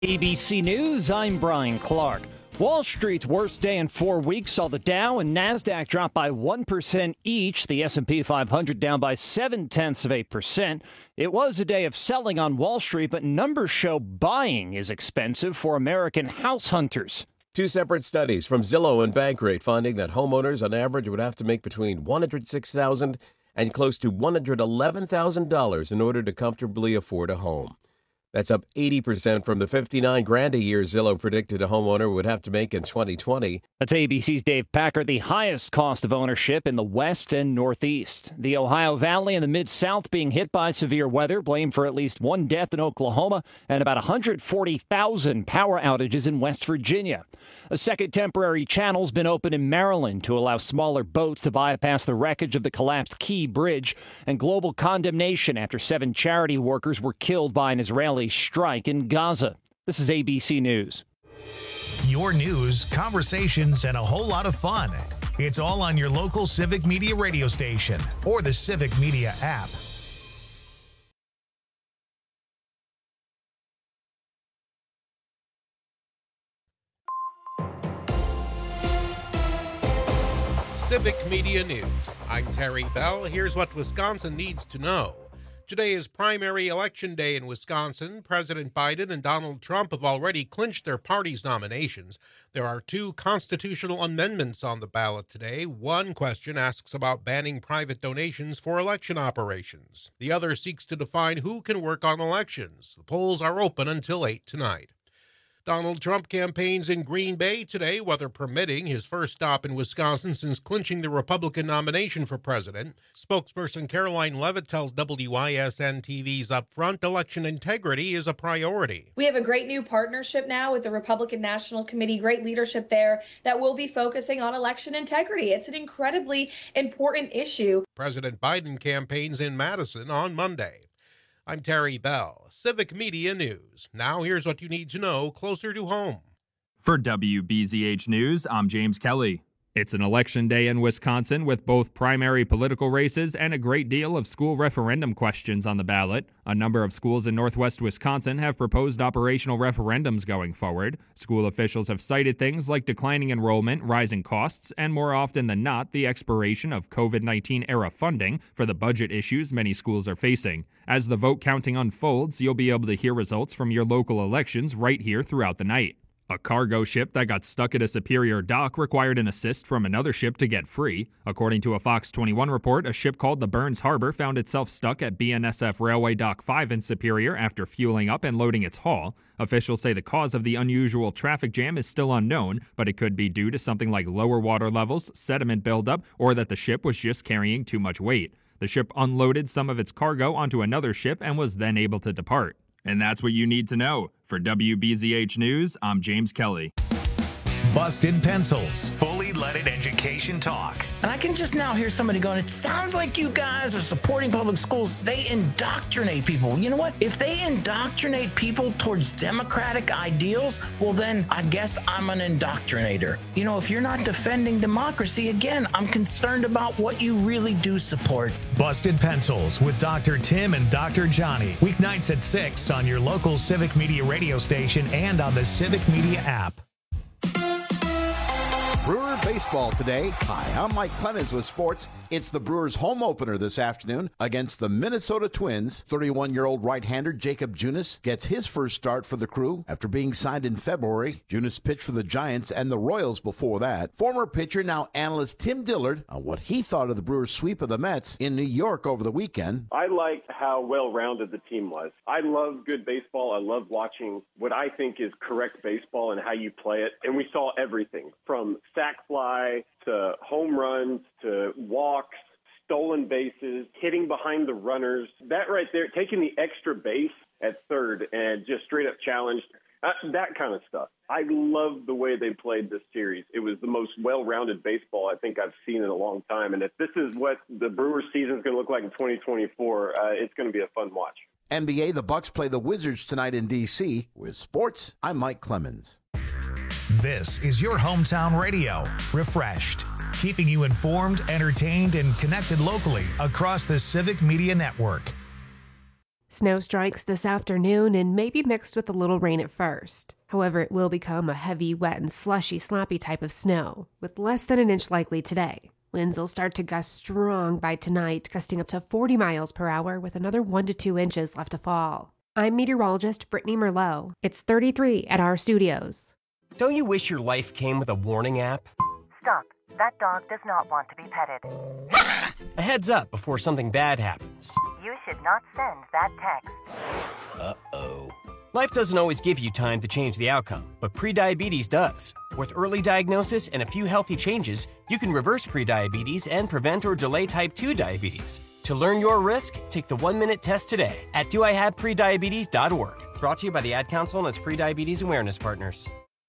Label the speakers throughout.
Speaker 1: ABC News, I'm Brian Clark. Wall Street's worst day in 4 weeks saw the Dow and NASDAQ drop by 1% each. The S&P 500 down by 0.7%. It was a day of selling on Wall Street, but numbers show buying is expensive for American house hunters.
Speaker 2: Two separate studies from Zillow and Bankrate finding that homeowners on average would have to make between $106,000 and close to $111,000 in order to comfortably afford a home. That's up 80% from the $59,000 a year Zillow predicted a homeowner would have to make in 2020.
Speaker 1: That's ABC's Dave Packer, the highest cost of ownership in the West and Northeast. The Ohio Valley and the Mid-South being hit by severe weather, blamed for at least one death in Oklahoma and about 140,000 power outages in West Virginia. A second temporary channel's been opened in Maryland to allow smaller boats to bypass the wreckage of the collapsed Key Bridge, and global condemnation after 7 charity workers were killed by an Israeli strike in Gaza. This is ABC News.
Speaker 3: Your news, conversations, and a whole lot of fun. It's all on your local Civic Media radio station or the Civic Media app.
Speaker 4: Civic Media News. I'm Terry Bell. Here's what Wisconsin needs to know. Today is primary election day in Wisconsin. President Biden and Donald Trump have already clinched their party's nominations. There are 2 constitutional amendments on the ballot today. One question asks about banning private donations for election operations. The other seeks to define who can work on elections. The polls are open until 8 tonight. Donald Trump campaigns in Green Bay today, weather permitting, his first stop in Wisconsin since clinching the Republican nomination for president. Spokesperson Caroline Levitt tells WISN-TV's Upfront election integrity is a priority.
Speaker 5: We have a great new partnership now with the Republican National Committee, great leadership there that will be focusing on election integrity. It's an incredibly important issue.
Speaker 4: President Biden campaigns in Madison on Monday. I'm Terry Bell, Civic Media News. Now here's what you need to know closer to home.
Speaker 6: For WBZH News, I'm James Kelly. It's an election day in Wisconsin with both primary political races and a great deal of school referendum questions on the ballot. A number of schools in northwest Wisconsin have proposed operational referendums going forward. School officials have cited things like declining enrollment, rising costs, and more often than not, the expiration of COVID-19 era funding for the budget issues many schools are facing. As the vote counting unfolds, you'll be able to hear results from your local elections right here throughout the night. A cargo ship that got stuck at a Superior dock required an assist from another ship to get free. According to a Fox 21 report, a ship called the Burns Harbor found itself stuck at BNSF Railway Dock 5 in Superior after fueling up and loading its haul. Officials say the cause of the unusual traffic jam is still unknown, but it could be due to something like lower water levels, sediment buildup, or that the ship was just carrying too much weight. The ship unloaded some of its cargo onto another ship and was then able to depart. And that's what you need to know. For WBZH News, I'm James Kelly.
Speaker 3: Busted Pencils, fully leaded education talk.
Speaker 7: And I can just now hear somebody going, it sounds like you guys are supporting public schools. They indoctrinate people. You know what? If they indoctrinate people towards democratic ideals, well then I guess I'm an indoctrinator. You know, if you're not defending democracy, again, I'm concerned about what you really do support.
Speaker 3: Busted Pencils with Dr. Tim and Dr. Johnny. Weeknights at 6 on your local Civic Media radio station and on the Civic Media app.
Speaker 8: Brewer baseball today. Hi, I'm Mike Clemens with sports. It's the Brewers home opener this afternoon against the Minnesota Twins. 31-year-old right-hander Jacob Junis gets his first start for the Crew after being signed in February. Junis pitched for the Giants and the Royals before that. Former pitcher, now analyst Tim Dillard on what he thought of the Brewers' sweep of the Mets in New York over the weekend.
Speaker 9: I liked how well-rounded the team was. I love good baseball. I love watching what I think is correct baseball and how you play it. And we saw everything from sac fly to home runs to walks, stolen bases, hitting behind the runners. That right there, taking the extra base at third and just straight up challenged, that kind of stuff. I love the way they played this series. It was the most well-rounded baseball I think I've seen in a long time. And if this is what the Brewers season is going to look like in 2024, it's going to be a fun watch.
Speaker 8: NBA, the Bucks play the Wizards tonight in D.C. With sports, I'm Mike Clemens.
Speaker 3: This is your hometown radio, Refreshed, keeping you informed, entertained, and connected locally across the Civic Media Network.
Speaker 10: Snow strikes this afternoon and may be mixed with a little rain at first. However, it will become a heavy, wet, and slushy, sloppy type of snow, with less than an inch likely today. Winds will start to gust strong by tonight, gusting up to 40 miles per hour with another 1 to 2 inches left to fall. I'm meteorologist Brittany Merlot. It's 33 at our studios.
Speaker 11: Don't you wish your life came with a warning app?
Speaker 12: Stop. That dog does not want to be petted.
Speaker 11: A heads up before something bad happens.
Speaker 12: You should not send that text.
Speaker 11: Uh-oh. Life doesn't always give you time to change the outcome, but prediabetes does. With early diagnosis and a few healthy changes, you can reverse prediabetes and prevent or delay type 2 diabetes. To learn your risk, take the 1-minute test today at doihaveprediabetes.org. Brought to you by the Ad Council and its prediabetes awareness partners.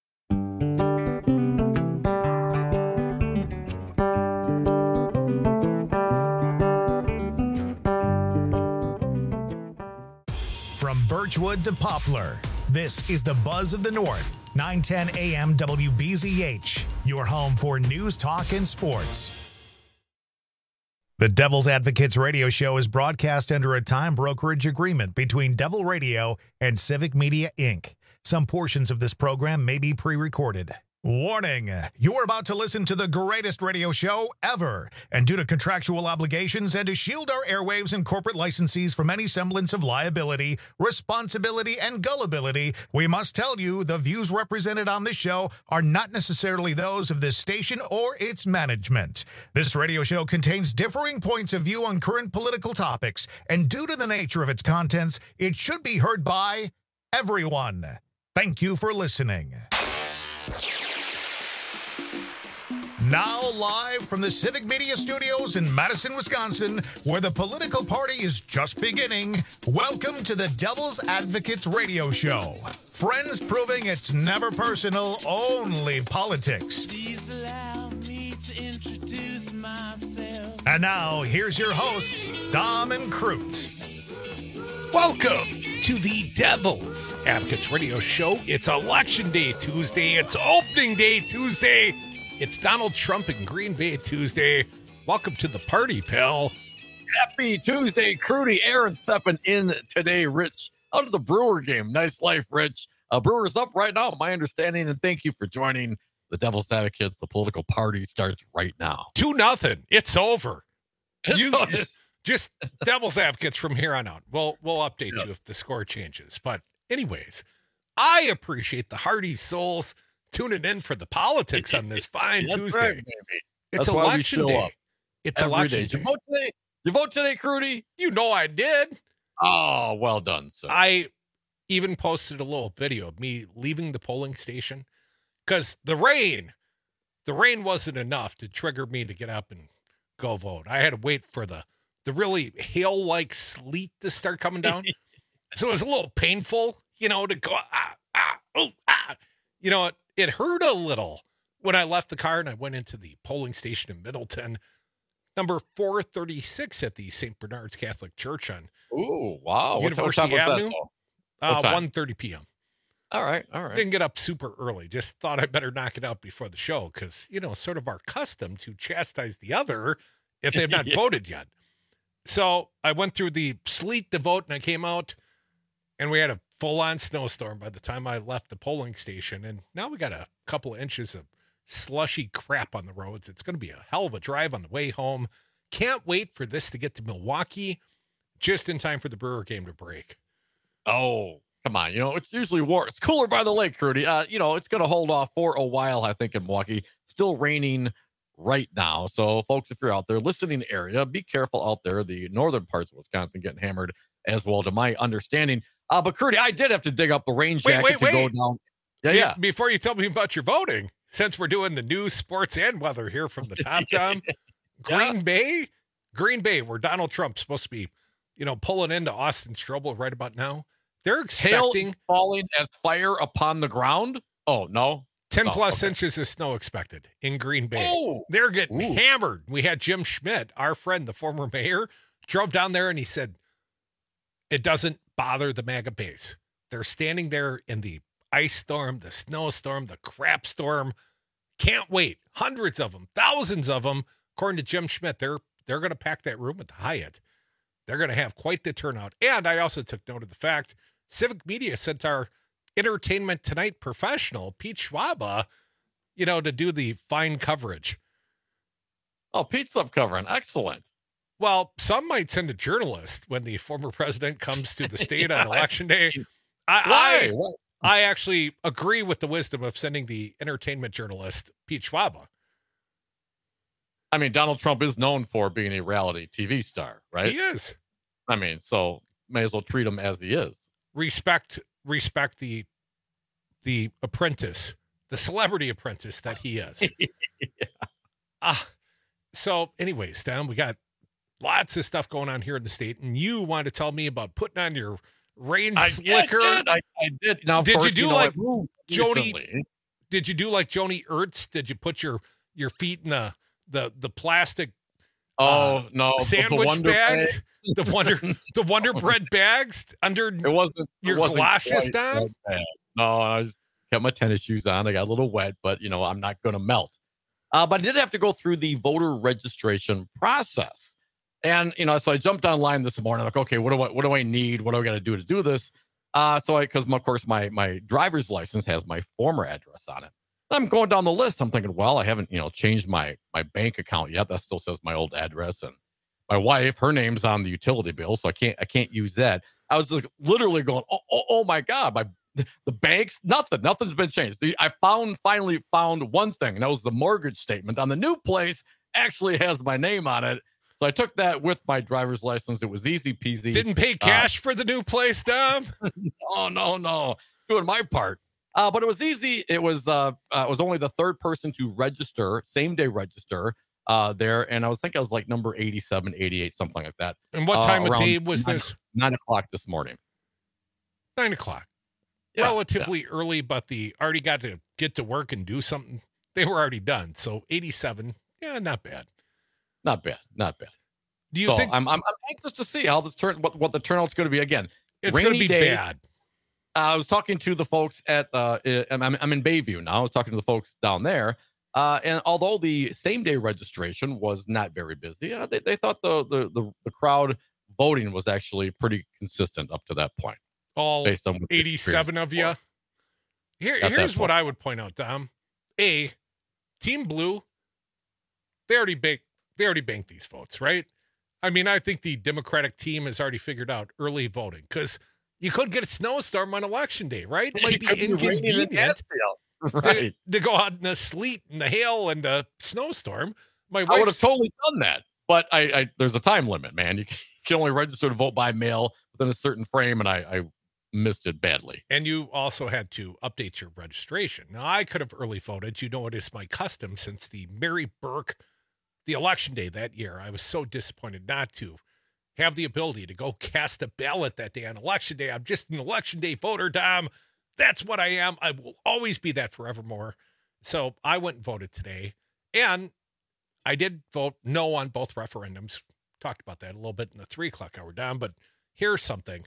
Speaker 3: From Birchwood to Poplar, this is the Buzz of the North, 910 AM WBZH, your home for news, talk, and sports. The Devil's Advocates radio show is broadcast under a time brokerage agreement between Devil Radio and Civic Media, Inc. Some portions of this program may be pre-recorded. Warning, you're about to listen to the greatest radio show ever, and due to contractual obligations and to shield our airwaves and corporate licensees from any semblance of liability, responsibility, and gullibility, we must tell you the views represented on this show are not necessarily those of this station or its management. This radio show contains differing points of view on current political topics, and due to the nature of its contents, it should be heard by everyone. Thank you for listening. Now live from the Civic Media Studios in Madison, Wisconsin, where the political party is just beginning, welcome to the Devil's Advocates radio show. Friends proving it's never personal, only politics. Please allow me to introduce myself. And now, here's your hosts, Dom and Crute.
Speaker 4: Welcome to the Devil's Advocates radio show. It's Election Day Tuesday. It's Opening Day Tuesday. It's Donald Trump in Green Bay Tuesday. Welcome to the party, pal.
Speaker 13: Happy Tuesday, Crudy. Aaron stepping in today. Rich, out of the Brewer game. Nice life, Rich. Brewers up right now, my understanding, and thank you for joining the Devil's Advocates. The political party starts right now.
Speaker 4: 2-0. It's over. Just Devil's Advocates from here on out. We'll update you if the score changes. But anyways, I appreciate the hardy souls tuning in for the politics on this fine Tuesday.
Speaker 13: Right,
Speaker 4: it's election day. It's election day.
Speaker 13: You vote today, Crudy?
Speaker 4: You know I did.
Speaker 13: Oh, well done, sir.
Speaker 4: I even posted a little video of me leaving the polling station because the rain wasn't enough to trigger me to get up and go vote. I had to wait for the really hail-like sleet to start coming down. So it was a little painful, to go, it hurt a little when I left the car and I went into the polling station in Middleton, number 436 at the St. Bernard's Catholic Church on University Avenue, 1:30 p.m.
Speaker 13: All right.
Speaker 4: Didn't get up super early. Just thought I better knock it out before the show because, sort of our custom to chastise the other if they've not voted yet. So I went through the sleet to vote and I came out and we had a full-on snowstorm by the time I left the polling station. And now we got a couple of inches of slushy crap on the roads. It's going to be a hell of a drive on the way home. Can't wait for this to get to Milwaukee just in time for the Brewer game to break.
Speaker 13: Oh, come on. It's usually warm. It's cooler by the lake, Rudy. It's going to hold off for a while, I think, in Milwaukee. Still raining right now. So, folks, if you're out there, listening area, be careful out there. The northern parts of Wisconsin getting hammered as well, to my understanding. But, Crudy, I did have to dig up the rain jacket to go down. Yeah.
Speaker 4: Before you tell me about your voting, since we're doing the news, sports, and weather here from the top down, Green Bay, where Donald Trump's supposed to be, pulling into Austin Strobel right about now. They're expecting
Speaker 13: hail falling as fire upon the ground. Oh, no.
Speaker 4: 10 plus inches of snow expected in Green Bay.
Speaker 13: Oh.
Speaker 4: They're getting hammered. We had Jim Schmidt, our friend, the former mayor, drove down there and he said, it doesn't bother the MAGA base. They're standing there in the ice storm, the snowstorm, the crap storm. Can't wait. Hundreds of them, thousands of them. According to Jim Schmidt, they're going to pack that room at the Hyatt. they're going to have quite the turnout. And I also took note of the fact Civic Media sent our Entertainment Tonight professional, Pete Schwaba, to do the fine coverage.
Speaker 13: Oh, Pete's up covering. Excellent.
Speaker 4: Well, some might send a journalist when the former president comes to the state on Election Day.
Speaker 13: Why?
Speaker 4: I actually agree with the wisdom of sending the entertainment journalist, Pete Schwaba.
Speaker 13: I mean, Donald Trump is known for being a reality TV star, right?
Speaker 4: He is.
Speaker 13: I mean, so may as well treat him as he is.
Speaker 4: Respect the apprentice, the celebrity apprentice that he is.
Speaker 13: Yeah.
Speaker 4: So anyways, Tom, we got lots of stuff going on here in the state, and you want to tell me about putting on your rain slicker.
Speaker 13: I did. Now, of
Speaker 4: did
Speaker 13: course,
Speaker 4: you do like
Speaker 13: Joni?
Speaker 4: Did you do like Joni Ertz? Did you put your feet in the plastic?
Speaker 13: Oh no,
Speaker 4: sandwich bags, the Wonder Bread bags under.
Speaker 13: It wasn't
Speaker 4: your galoshes, Tom.
Speaker 13: No, I just kept my tennis shoes on. I got a little wet, but I'm not going to melt. But I did have to go through the voter registration process. And, so I jumped online this morning. Like, okay, what do I need? What do I got to do this? Because of course my driver's license has my former address on it. I'm going down the list. I'm thinking, well, I haven't, changed my bank account yet. That still says my old address. And my wife, her name's on the utility bill, so I can't use that. I was like literally going, oh my God, the banks, nothing's been changed. I finally found one thing, and that was the mortgage statement on the new place actually has my name on it. So I took that with my driver's license. It was easy peasy.
Speaker 4: Didn't pay cash for the new place, Dom?
Speaker 13: No. Doing my part. But it was easy. It was only the third person to register, same day register there. And I was like number 87, 88, something like that.
Speaker 4: And what time of day was this?
Speaker 13: 9 o'clock this morning.
Speaker 4: 9 o'clock.
Speaker 13: Yeah,
Speaker 4: relatively early, but they already got to get to work and do something. They were already done. So 87, yeah, not bad.
Speaker 13: Not bad.
Speaker 4: Do you think?
Speaker 13: I'm anxious to see how this what the turnout's going to be again.
Speaker 4: It's going to be bad.
Speaker 13: I was talking to the folks at I'm in Bayview now. I was talking to the folks down there, and although the same day registration was not very busy, they thought the crowd voting was actually pretty consistent up to that point.
Speaker 4: All
Speaker 13: based on
Speaker 4: 87 of you. Here's what I would point out, Dom. Team Blue, they already banked these votes, right? I mean, I think the Democratic team has already figured out early voting because you could get a snowstorm on Election Day, right? It might be inconvenient
Speaker 13: right.
Speaker 4: to go out in the sleet and the hail and the snowstorm.
Speaker 13: I would have totally done that, but I there's a time limit, man. You can only register to vote by mail within a certain frame, and I missed it badly.
Speaker 4: And you also had to update your registration. Now, I could have early voted. You know, it is my custom since the Mary Burke, the Election Day that year. I was so disappointed not to have the ability to go cast a ballot that day on Election Day. I'm just an Election Day voter, Dom. That's what I am. I will always be that forevermore. So I went and voted today. And I did vote no on both referendums. Talked about that a little bit in the 3 o'clock hour, Dom. But here's something.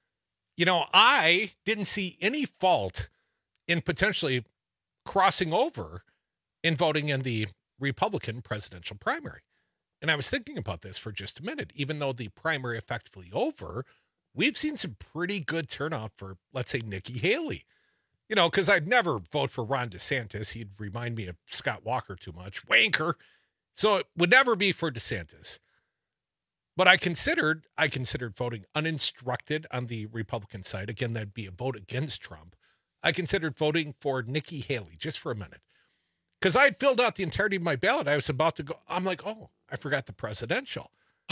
Speaker 4: I didn't see any fault in potentially crossing over in voting in the Republican presidential primary. And I was thinking about this for just a minute. Even though the primary effectively over, we've seen some pretty good turnout for, let's say, Nikki Haley. Because I'd never vote for Ron DeSantis. He'd remind me of Scott Walker too much. Wanker. So it would never be for DeSantis. But I considered voting uninstructed on the Republican side. Again, that'd be a vote against Trump. I considered voting for Nikki Haley just for a minute. Because I had filled out the entirety of my ballot. I was about to go. I'm like, oh, I forgot the presidential.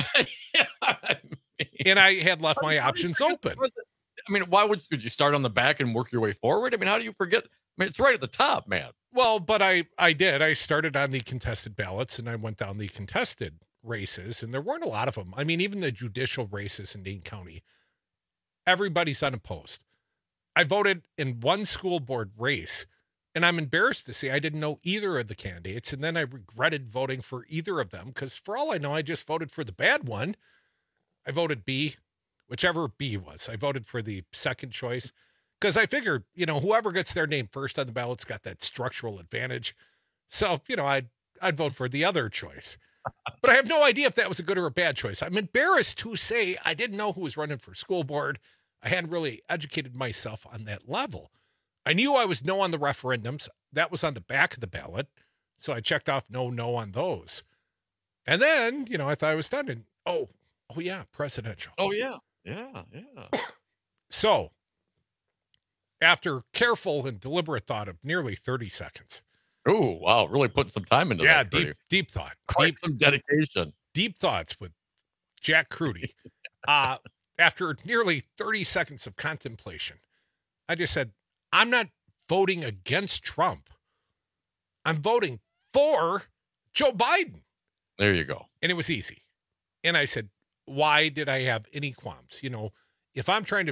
Speaker 4: And I had left my options open.
Speaker 13: I mean, why would you start on the back and work your way forward? I mean, how do you forget? I mean, it's right at the top, man.
Speaker 4: Well, but I did. I started on the contested ballots and I went down the contested races, and there weren't a lot of them. I mean, even the judicial races in Dane County, everybody's unopposed. I voted in one school board race, and I'm embarrassed to say I didn't know either of the candidates, and then I regretted voting for either of them because for all I know, I just voted for the bad one. I voted B, whichever B was. I voted for the second choice because I figured, whoever gets their name first on the ballot's got that structural advantage. So, I'd vote for the other choice. But I have no idea if that was a good or a bad choice. I'm embarrassed to say I didn't know who was running for school board. I hadn't really educated myself on that level. I knew I was no on the referendums. That was on the back of the ballot. So I checked off no on those. And then, I thought I was done. And oh yeah, presidential.
Speaker 13: Oh, yeah.
Speaker 4: So after careful and deliberate thought of nearly 30 seconds.
Speaker 13: Oh, wow. Really putting some time into that.
Speaker 4: Yeah, deep thought.
Speaker 13: Quite some dedication.
Speaker 4: Deep thoughts with Jack Crudy. After nearly 30 seconds of contemplation, I just said, I'm not voting against Trump. I'm voting for Joe Biden.
Speaker 13: There you go.
Speaker 4: And it was easy. And I said, why did I have any qualms? If I'm trying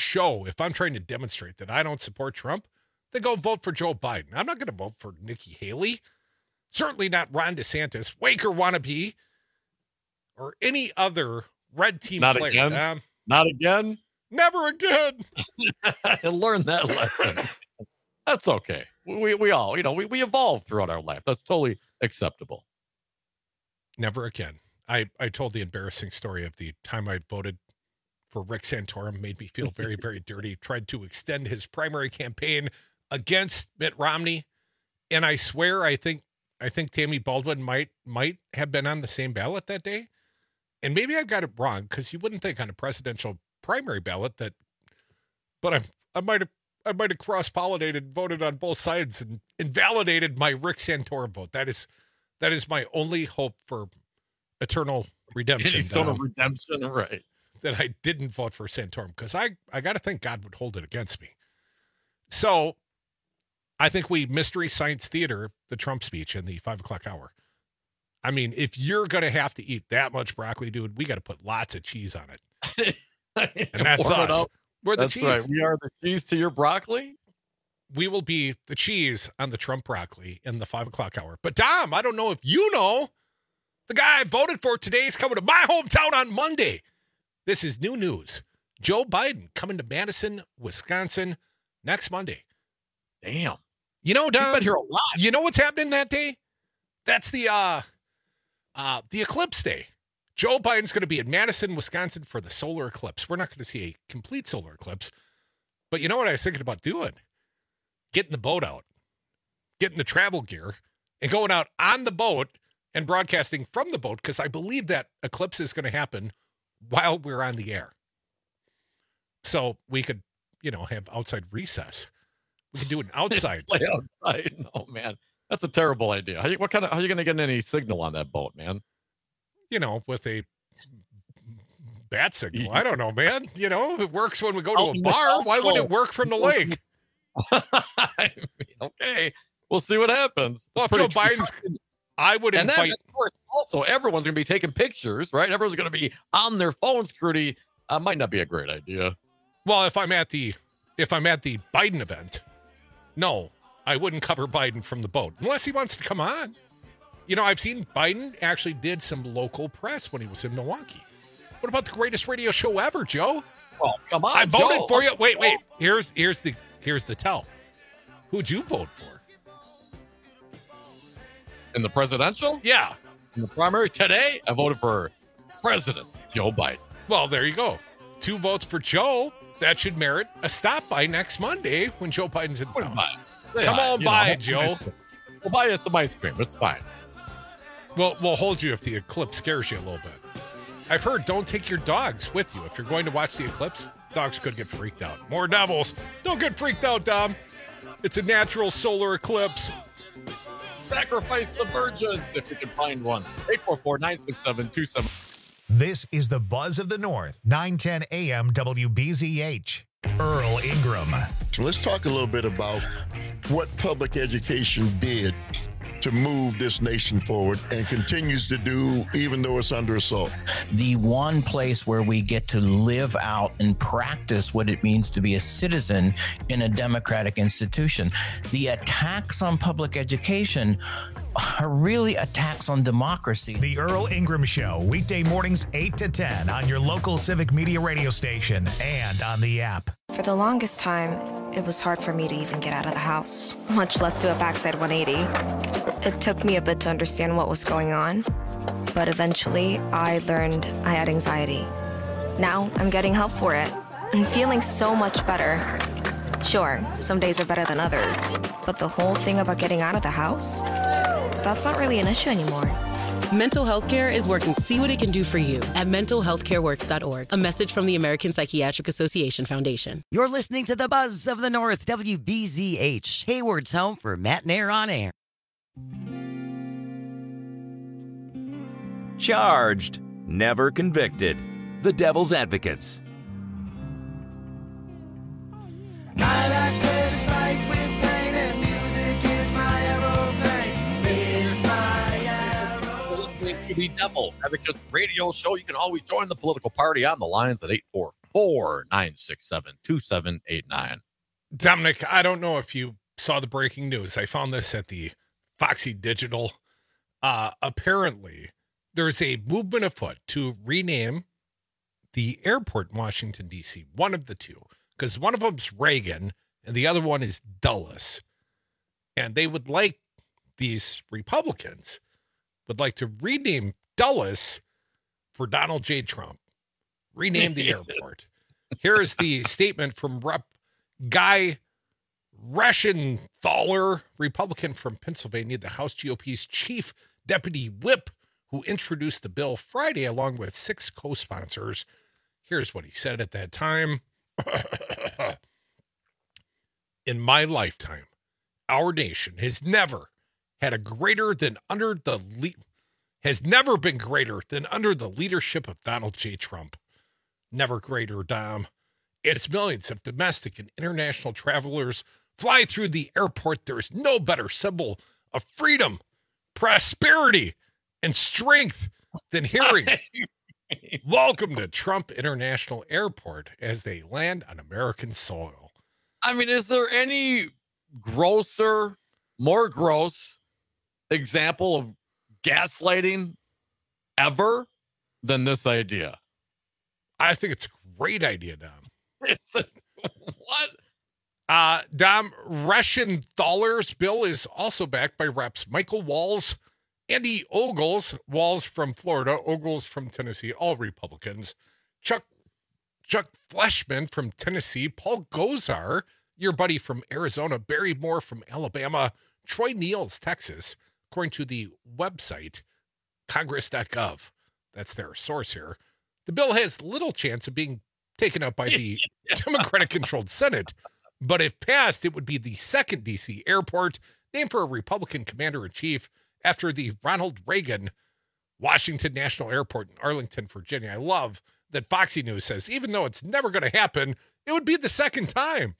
Speaker 4: to demonstrate that I don't support Trump, then go vote for Joe Biden. I'm not going to vote for Nikki Haley. Certainly not Ron DeSantis, Waker wannabe, or any other red team player.
Speaker 13: Again. Not again.
Speaker 4: Never again.
Speaker 13: I learned that lesson. That's okay. We all, we evolve throughout our life. That's totally acceptable.
Speaker 4: Never again. I told the embarrassing story of the time I voted for Rick Santorum, made me feel very, very dirty, tried to extend his primary campaign against Mitt Romney. And I swear, I think Tammy Baldwin might have been on the same ballot that day. And maybe I got it wrong, because you wouldn't think on a presidential primary ballot that, but I might have cross-pollinated, voted on both sides, and invalidated my Rick Santorum vote. That is my only hope for eternal redemption.
Speaker 13: Any sort of redemption, right?
Speaker 4: That I didn't vote for Santorum, because I got to think God would hold it against me. So I think we Mystery Science Theater the Trump speech in the 5 o'clock hour. I mean, if you're going to have to eat that much broccoli, dude, we got to put lots of cheese on it. And that's us. We're the cheese.
Speaker 13: Right. We are the cheese to your broccoli.
Speaker 4: We will be the cheese on the Trump broccoli in the 5 o'clock hour. But Dom, I don't know if you know, the guy I voted for today is coming to my hometown on Monday. This is new news. Joe Biden coming to Madison, Wisconsin next Monday.
Speaker 13: Damn.
Speaker 4: Dom,
Speaker 13: you've been here a lot.
Speaker 4: You know what's happening that day? That's the eclipse day. Joe Biden's going to be in Madison, Wisconsin for the solar eclipse. We're not going to see a complete solar eclipse. But you know what I was thinking about doing? Getting the boat out, getting the travel gear, and going out on the boat and broadcasting from the boat, because I believe that eclipse is going to happen while we're on the air. So we could, have outside recess. We could do an outside.
Speaker 13: Play outside. No, man. That's a terrible idea. How are you going to get any signal on that boat, man?
Speaker 4: With a bat signal. I don't know, man. It works when we go to a bar. Why would it work from the lake?
Speaker 13: Okay. We'll see what happens.
Speaker 4: Well, if Joe Biden's, I would invite.
Speaker 13: And then, of course, also, everyone's going to be taking pictures, right? Everyone's going to be on their phones, Crudy. Might not be a great idea.
Speaker 4: Well, if I'm at the Biden event, no, I wouldn't cover Biden from the boat unless he wants to come on. I've seen Biden actually did some local press when he was in Milwaukee. What about the greatest radio show ever, Joe?
Speaker 13: Oh, come on,
Speaker 4: I voted
Speaker 13: Joe.
Speaker 4: for you. Wait. Here's the tell. Who'd you vote for?
Speaker 13: In the presidential?
Speaker 4: Yeah.
Speaker 13: In the primary today, I voted for President Joe Biden.
Speaker 4: Well, there you go. 2 votes for Joe. That should merit a stop by next Monday when Joe Biden's in town. Come on by, Joe.
Speaker 13: We'll buy you some ice cream. It's fine.
Speaker 4: We'll hold you if the eclipse scares you a little bit. I've heard don't take your dogs with you. If you're going to watch the eclipse, dogs could get freaked out. More devils. Don't get freaked out, Dom. It's a natural solar eclipse.
Speaker 13: Sacrifice the virgins if you can find one. 844-967-27.
Speaker 3: This is the Buzz of the North, 910 AM WBZH. Earl Ingram.
Speaker 14: So let's talk a little bit about what public education did to move this nation forward and continues to do even though it's under assault.
Speaker 7: The one place where we get to live out and practice what it means to be a citizen in a democratic institution. The attacks on public education are really attacks on democracy.
Speaker 3: The Earl Ingram Show, weekday mornings 8 to 10 on your local civic media radio station and on the app.
Speaker 15: For the longest time, it was hard for me to even get out of the house, much less do a backside 180. It took me a bit to understand what was going on, But eventually, I learned I had anxiety. Now, I'm getting help for it and feeling so much better. Sure, some days are better than others, but the whole thing about getting out of the house, that's not really an issue anymore.
Speaker 16: Mental health care is working. See what it can do for you at mentalhealthcareworks.org. A message from the American Psychiatric Association Foundation.
Speaker 17: You're listening to the Buzz of the North, WBZH, Hayward's home for Matt Nair on air.
Speaker 18: Charged, never convicted. The Devil's Advocates.
Speaker 19: I like pleasure spiked with pain, and music is my everything. It's my arrow.
Speaker 13: Listening to the Devil's Advocates radio show. You can always join the political party on the lines at 844-967-2789.
Speaker 4: Dominic, I don't know if you saw the breaking news. I found this at the Foxy Digital. Apparently, there's a movement afoot to rename the airport in Washington, D.C., one of the two, because one of them's Reagan and the other one is Dulles. And they would like, these Republicans would like to rename Dulles for Donald J. Trump. Rename the airport. Here is the statement from Rep. Guy Reschenthaler, Republican from Pennsylvania, the House GOP's chief deputy whip, who introduced the bill Friday along with 6 co-sponsors. Here's what he said at that time. In my lifetime, our nation has never had a greater than under the has never been greater than under the leadership of Donald J. Trump. Never greater, Dom. As millions of domestic and international travelers fly through the airport, there is no better symbol of freedom, prosperity, and strength than hearing "Welcome to Trump International Airport" as they land on American soil.
Speaker 13: I mean, is there any more gross example of gaslighting ever than this idea?
Speaker 4: I think it's a great idea, Dom.
Speaker 13: It's what?
Speaker 4: Dom, Reschenthaler's bill is also backed by Reps Michael Walz, Andy Ogles, Walz from Florida, Ogles from Tennessee, all Republicans, Chuck Fleshman from Tennessee, Paul Gosar, your buddy from Arizona, Barry Moore from Alabama, Troy Niels, Texas, according to the website, congress.gov. That's their source here. The bill has little chance of being taken up by the Democratic-controlled Senate, but if passed, it would be the second D.C. airport named for a Republican commander-in-chief after the Ronald Reagan Washington National Airport in Arlington, Virginia. I love that Foxy News says, even though it's never going to happen, it would be the second time.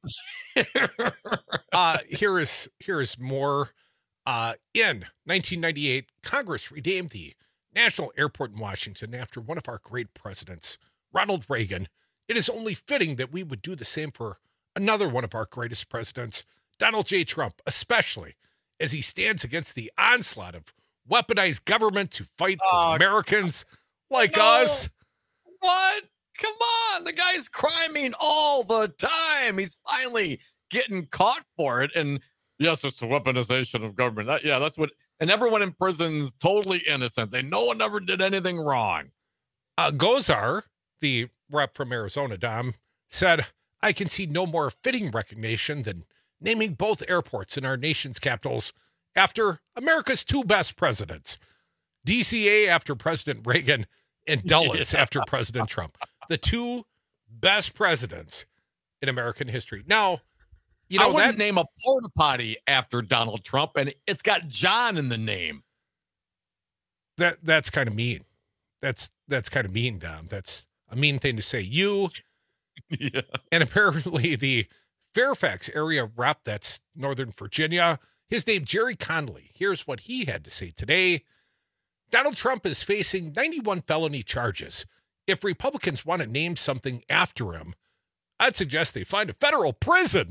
Speaker 4: Here is more. In 1998, Congress renamed the National Airport in Washington after one of our great presidents, Ronald Reagan. It is only fitting that we would do the same for another one of our greatest presidents, Donald J. Trump, especially as he stands against the onslaught of weaponized government to fight for Americans like us.
Speaker 13: What? Come on. The guy's criming all the time. He's finally getting caught for it. And yes, it's a weaponization of government. That's what, and everyone in prison's totally innocent. No one ever did anything wrong.
Speaker 4: Gosar, the rep from Arizona, Dom, said, I can see no more fitting recognition than naming both airports in our nation's capitals after America's 2 best presidents, DCA after President Reagan and Dulles after President Trump. The 2 best presidents in American history. Now, you know,
Speaker 13: I wouldn't name a porta potty after Donald Trump, and it's got John in the name.
Speaker 4: That's kind of mean. That's kind of mean, Dom. That's a mean thing to say. You and apparently the Fairfax area rep, that's Northern Virginia, his name Jerry Conley. Here's what he had to say today. Donald Trump is facing 91 felony charges. If Republicans want to name something after him, I'd suggest they find a federal prison.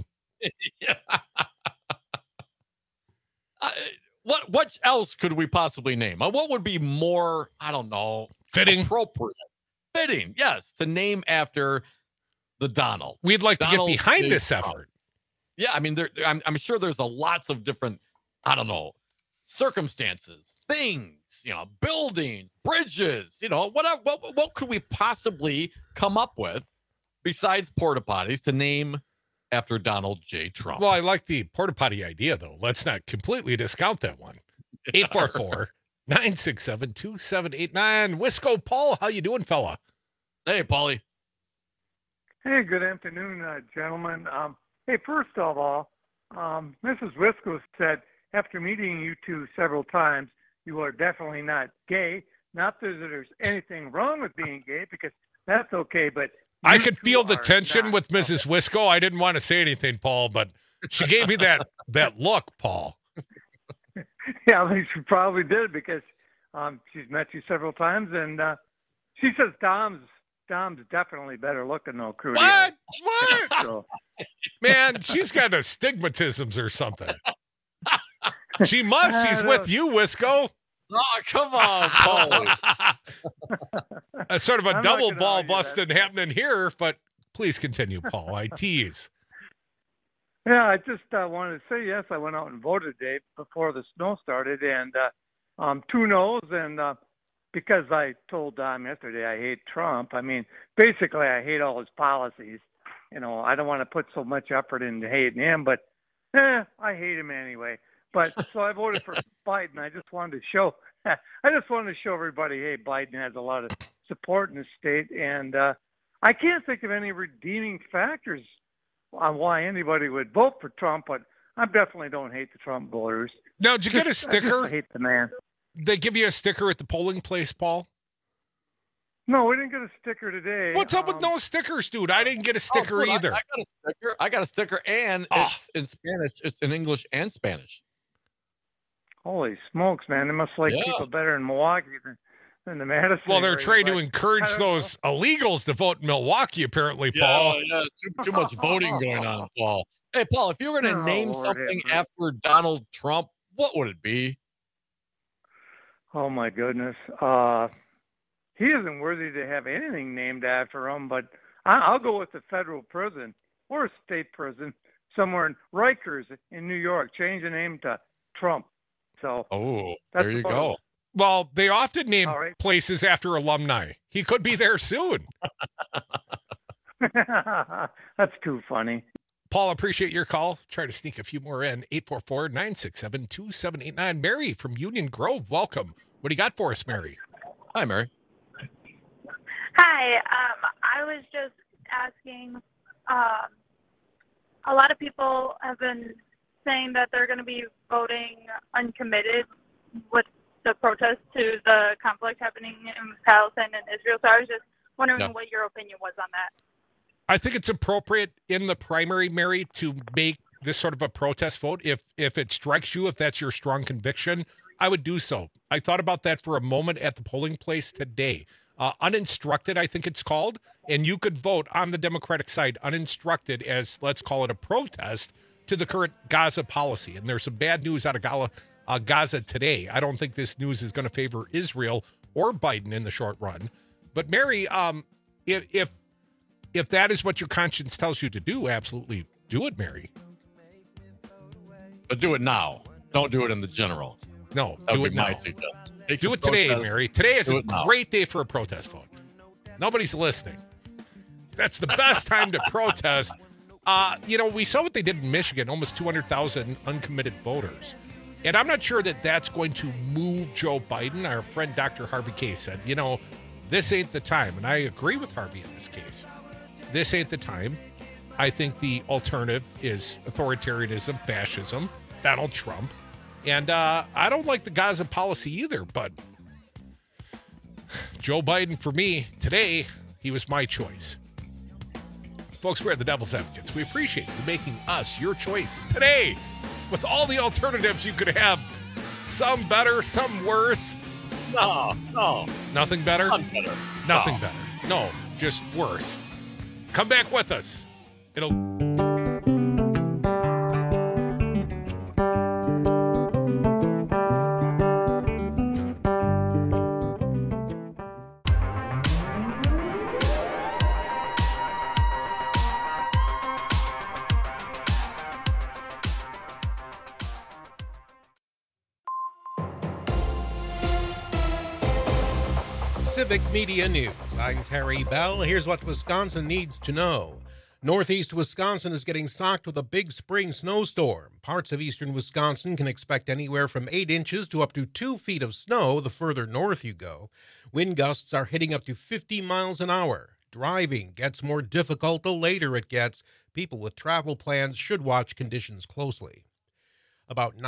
Speaker 13: What else could we possibly name? What would be more, I don't know,
Speaker 4: fitting?
Speaker 13: Appropriate. Fitting, yes, to name after the Donald.
Speaker 4: We'd like to get behind this effort.
Speaker 13: Yeah, I mean, I'm sure there's lots of different, I don't know, circumstances, things, roads, buildings, bridges, what could we possibly come up with besides porta potties to name after Donald J. Trump?
Speaker 20: Well, I like the porta potty idea, though. Let's not completely discount that one. 844-967-2789. Wisco Paul, how you doing, fella?
Speaker 13: Hey, Paulie.
Speaker 21: Hey, good afternoon, gentlemen. Hey, first of all, Mrs. Wisco said, after meeting you two several times, you are definitely not gay. Not that there's anything wrong with being gay, because that's okay, but
Speaker 20: I could feel the tension with Mrs. Wisco. I didn't want to say anything, Paul, but she gave me that look, Paul.
Speaker 21: Yeah, I think she probably did, because she's met you several times, and she says Dom's definitely better looking, though, Crudy.
Speaker 20: What?
Speaker 21: So.
Speaker 20: Man, she's got astigmatisms or something. She must. She's with you, Wisco.
Speaker 13: Oh, come on, Paul.
Speaker 20: A sort of a double ball busting happening here, but please continue, Paul. I tease.
Speaker 21: Yeah, I just wanted to say, yes, I went out and voted today before the snow started, and 2 no's, and because I told Dom yesterday I hate Trump. I mean, basically, I hate all his policies. I don't want to put so much effort into hating him, but I hate him anyway. But so I voted for Biden. I just wanted to show everybody, hey, Biden has a lot of support in the state, and I can't think of any redeeming factors on why anybody would vote for Trump, but I definitely don't hate the Trump voters.
Speaker 20: Now, did you get a sticker?
Speaker 21: I hate the man.
Speaker 20: They give you a sticker at the polling place, Paul?
Speaker 21: No, we didn't get a sticker today.
Speaker 20: What's up with no stickers, dude? I didn't get a sticker either.
Speaker 13: I got a sticker, and it's in Spanish. It's in English and Spanish.
Speaker 21: Holy smokes, man. They must like people better in Milwaukee than the Madison.
Speaker 20: Well, they're
Speaker 21: area,
Speaker 20: trying to encourage those illegals to vote in Milwaukee, apparently, Paul.
Speaker 13: Yeah, too much voting going on, Paul. Hey, Paul, if you were going to name something after Donald Trump, what would it be?
Speaker 21: Oh, my goodness. He isn't worthy to have anything named after him, but I'll go with the federal prison or a state prison somewhere in Rikers in New York. Change the name to Trump. So,
Speaker 13: there you go.
Speaker 20: Well, they often name places after alumni. He could be there soon.
Speaker 21: That's too funny.
Speaker 20: Paul, appreciate your call. Try to sneak a few more in. 844-967-2789. Mary from Union Grove, welcome. What do you got for us, Mary?
Speaker 13: Hi, Mary.
Speaker 22: Hi. I was just asking, a lot of people have been saying that they're going to be voting uncommitted with the protest to the conflict happening in Palestine and Israel. So I was just wondering what your opinion was on that.
Speaker 20: I think it's appropriate in the primary, Mary, to make this sort of a protest vote. If it strikes you, if that's your strong conviction, I would do so. I thought about that for a moment at the polling place today. Uninstructed, I think it's called, and you could vote on the Democratic side uninstructed as, let's call it, a protest to the current Gaza policy. And there's some bad news out of Gaza today. I don't think this news is going to favor Israel or Biden in the short run. But Mary, if that is what your conscience tells you to do, absolutely do it, Mary.
Speaker 13: But do it now. Don't do it in the general.
Speaker 20: No, do it now. Do it today, Mary. Today is a great day for a protest vote. Nobody's listening. That's the best time to protest. We saw what they did in Michigan, almost 200,000 uncommitted voters. And I'm not sure that that's going to move Joe Biden. Our friend Dr. Harvey K said, this ain't the time. And I agree with Harvey in this case. This ain't the time. I think the alternative is authoritarianism, fascism, Donald Trump. And I don't like the Gaza policy either, but Joe Biden, for me, today, he was my choice. Folks, we're the Devil's Advocates. We appreciate you making us your choice today with all the alternatives you could have. Some better, some worse.
Speaker 13: No.
Speaker 20: Nothing better?
Speaker 13: Nothing
Speaker 20: better. No, just worse. Come back with us.
Speaker 4: Civic Media News. I'm Terry Bell. Here's what Wisconsin needs to know. Northeast Wisconsin is getting socked with a big spring snowstorm. Parts of eastern Wisconsin can expect anywhere from 8 inches to up to 2 feet of snow the further north you go. Wind gusts are hitting up to 50 miles an hour. Driving gets more difficult the later it gets. People with travel plans should watch conditions closely. About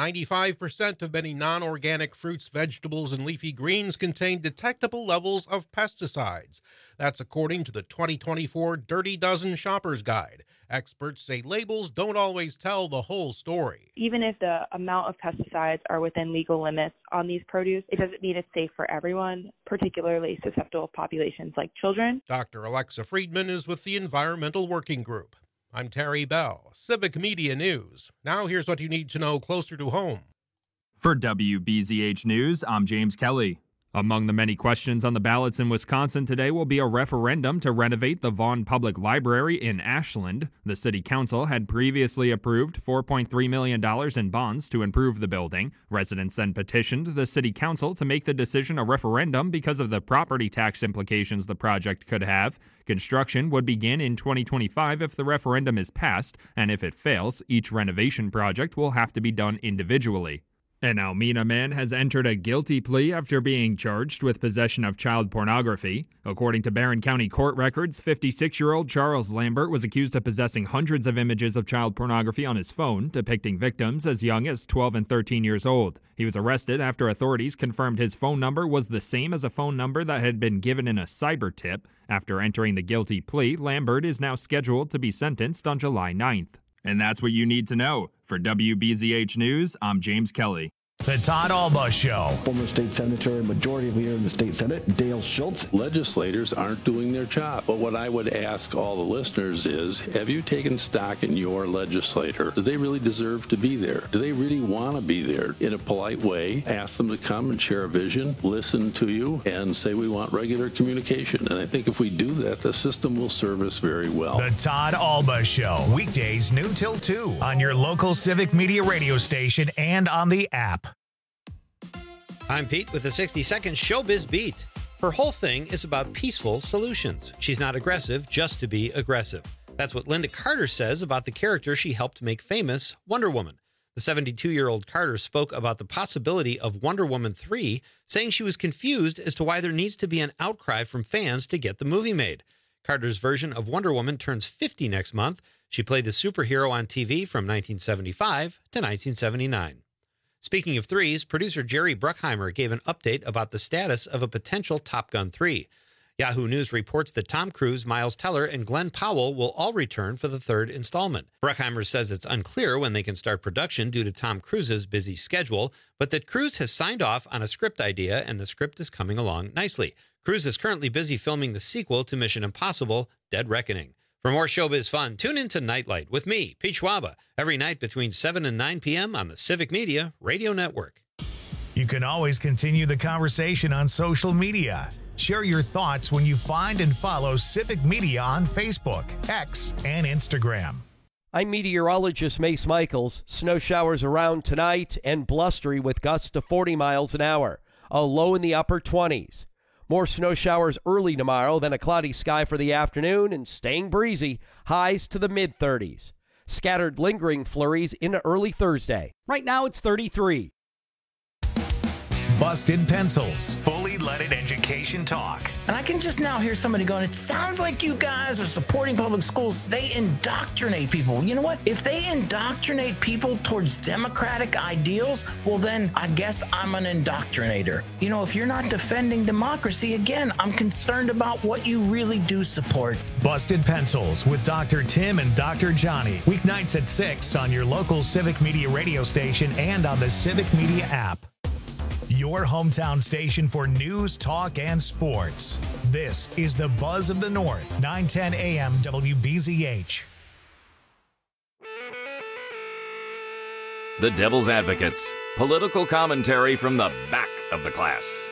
Speaker 4: 95% of many non-organic fruits, vegetables, and leafy greens contain detectable levels of pesticides. That's according to the 2024 Dirty Dozen Shopper's Guide. Experts say labels don't always tell the whole story.
Speaker 1: Even if the amount of pesticides are within legal limits on these produce, it doesn't mean it's safe for everyone, particularly susceptible populations like children.
Speaker 4: Dr. Alexa Friedman is with the Environmental Working Group. I'm Terry Bell, Civic Media News. Now here's what you need to know closer to home.
Speaker 6: For WBZH News, I'm James Kelly. Among the many questions on the ballots in Wisconsin today will be a referendum to renovate the Vaughn Public Library in Ashland. The city council had previously approved $4.3 million in bonds to improve the building. Residents then petitioned the city council to make the decision a referendum because of the property tax implications the project could have. Construction would begin in 2025 if the referendum is passed, and if it fails, each renovation project will have to be done individually. An Almena man has entered a guilty plea after being charged with possession of child pornography. According to Barron County court records, 56-year-old Charles Lambert was accused of possessing hundreds of images of child pornography on his phone, depicting victims as young as 12 and 13 years old. He was arrested after authorities confirmed his phone number was the same as a phone number that had been given in a cyber tip. After entering the guilty plea, Lambert is now scheduled to be sentenced on July 9th. And that's what you need to know. For WBZH News, I'm James Kelly.
Speaker 3: The Todd Alba Show.
Speaker 2: Former state senator and majority leader in the state senate, Dale Schultz.
Speaker 23: Legislators aren't doing their job. But what I would ask all the listeners is, have you taken stock in your legislator? Do they really deserve to be there? Do they really want to be there? In a polite way, ask them to come and share a vision, listen to you, and say we want regular communication. And I think if we do that, the system will serve us very well.
Speaker 3: The Todd Alba Show. Weekdays noon till 2 on your local Civic Media radio station and on the app.
Speaker 24: I'm Pete with the 60-second Showbiz Beat. Her whole thing is about peaceful solutions. She's not aggressive just to be aggressive. That's what Linda Carter says about the character she helped make famous, Wonder Woman. The 72-year-old Carter spoke about the possibility of Wonder Woman 3, saying she was confused as to why there needs to be an outcry from fans to get the movie made. Carter's version of Wonder Woman turns 50 next month. She played the superhero on TV from 1975 to 1979. Speaking of threes, producer Jerry Bruckheimer gave an update about the status of a potential Top Gun 3. Yahoo News reports that Tom Cruise, Miles Teller, and Glenn Powell will all return for the third installment. Bruckheimer says it's unclear when they can start production due to Tom Cruise's busy schedule, but that Cruise has signed off on a script idea and the script is coming along nicely. Cruise is currently busy filming the sequel to Mission Impossible: Dead Reckoning. For more showbiz fun, tune in to Nightlight with me, Pete Schwaba, every night between 7 and 9 p.m. on the Civic Media Radio Network.
Speaker 3: You can always continue the conversation on social media. Share your thoughts when you find and follow Civic Media on Facebook, X, and Instagram.
Speaker 25: I'm meteorologist Mace Michaels. Snow showers around tonight and blustery with gusts to 40 miles an hour. A low in the upper 20s. More snow showers early tomorrow, then a cloudy sky for the afternoon and staying breezy, highs to the mid-30s. Scattered lingering flurries into early Thursday. Right now it's 33.
Speaker 3: Busted Pencils. Fully leaded education talk.
Speaker 7: And I can just now hear somebody going, it sounds like you guys are supporting public schools. They indoctrinate people. You know what? If they indoctrinate people towards democratic ideals, well, then I guess I'm an indoctrinator. You know, if you're not defending democracy, again, I'm concerned about what you really do support.
Speaker 3: Busted Pencils with Dr. Tim and Dr. Johnny. Weeknights at 6 on your local Civic Media radio station and on the Civic Media app. Your hometown station for news, talk, and sports. This is the Buzz of the North, 910 AM WBZH.
Speaker 18: The Devil's Advocates. Political commentary from the back of the class.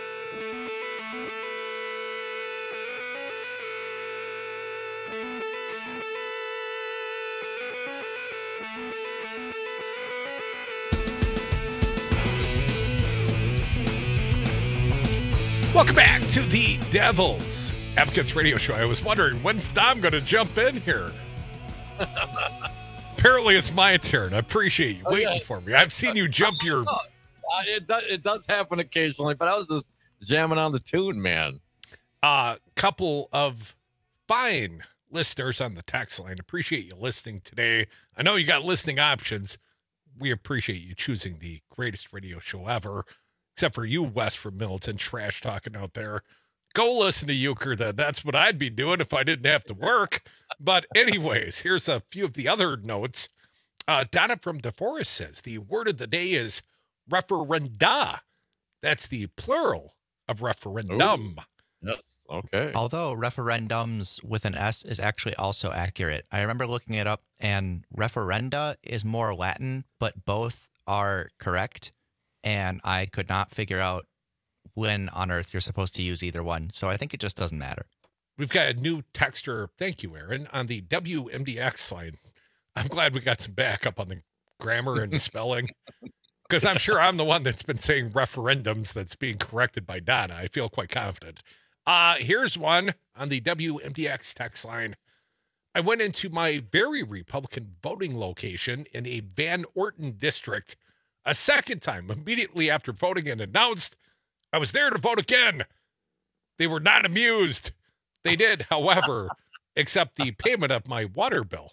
Speaker 20: Welcome back to the Devil's Advocates Radio Show. I was wondering, when's Dom going to jump in here? Apparently, it's my turn. I appreciate you waiting for me. I've seen you jump your...
Speaker 13: It does happen occasionally, but I was just jamming on the tune, man.
Speaker 20: Couple of fine listeners on the text line. Appreciate you listening today. I know you got listening options. We appreciate you choosing the greatest radio show ever. Except for you, Wes from Milton, trash talking out there. Go listen to Euchre then. That's what I'd be doing if I didn't have to work. But anyways, here's a few of the other notes. Donna from DeForest says the word of the day is referenda. That's the plural of referendum.
Speaker 13: Ooh. Yes, okay.
Speaker 5: Although referendums with an S is actually also accurate. I remember looking it up, and referenda is more Latin, but both are correct. And I could not figure out when on earth you're supposed to use either one. So I think it just doesn't matter.
Speaker 20: We've got a new texter, thank you, Aaron, on the WMDX line. I'm glad we got some backup on the grammar and spelling, because I'm sure I'm the one that's been saying referendums that's being corrected by Donna. I feel quite confident. Here's one on the WMDX text line. I went into my very Republican voting location in a Van Orton district a second time immediately after voting and announced I was there to vote again. They were not amused. They did, however, accept the payment of my water bill.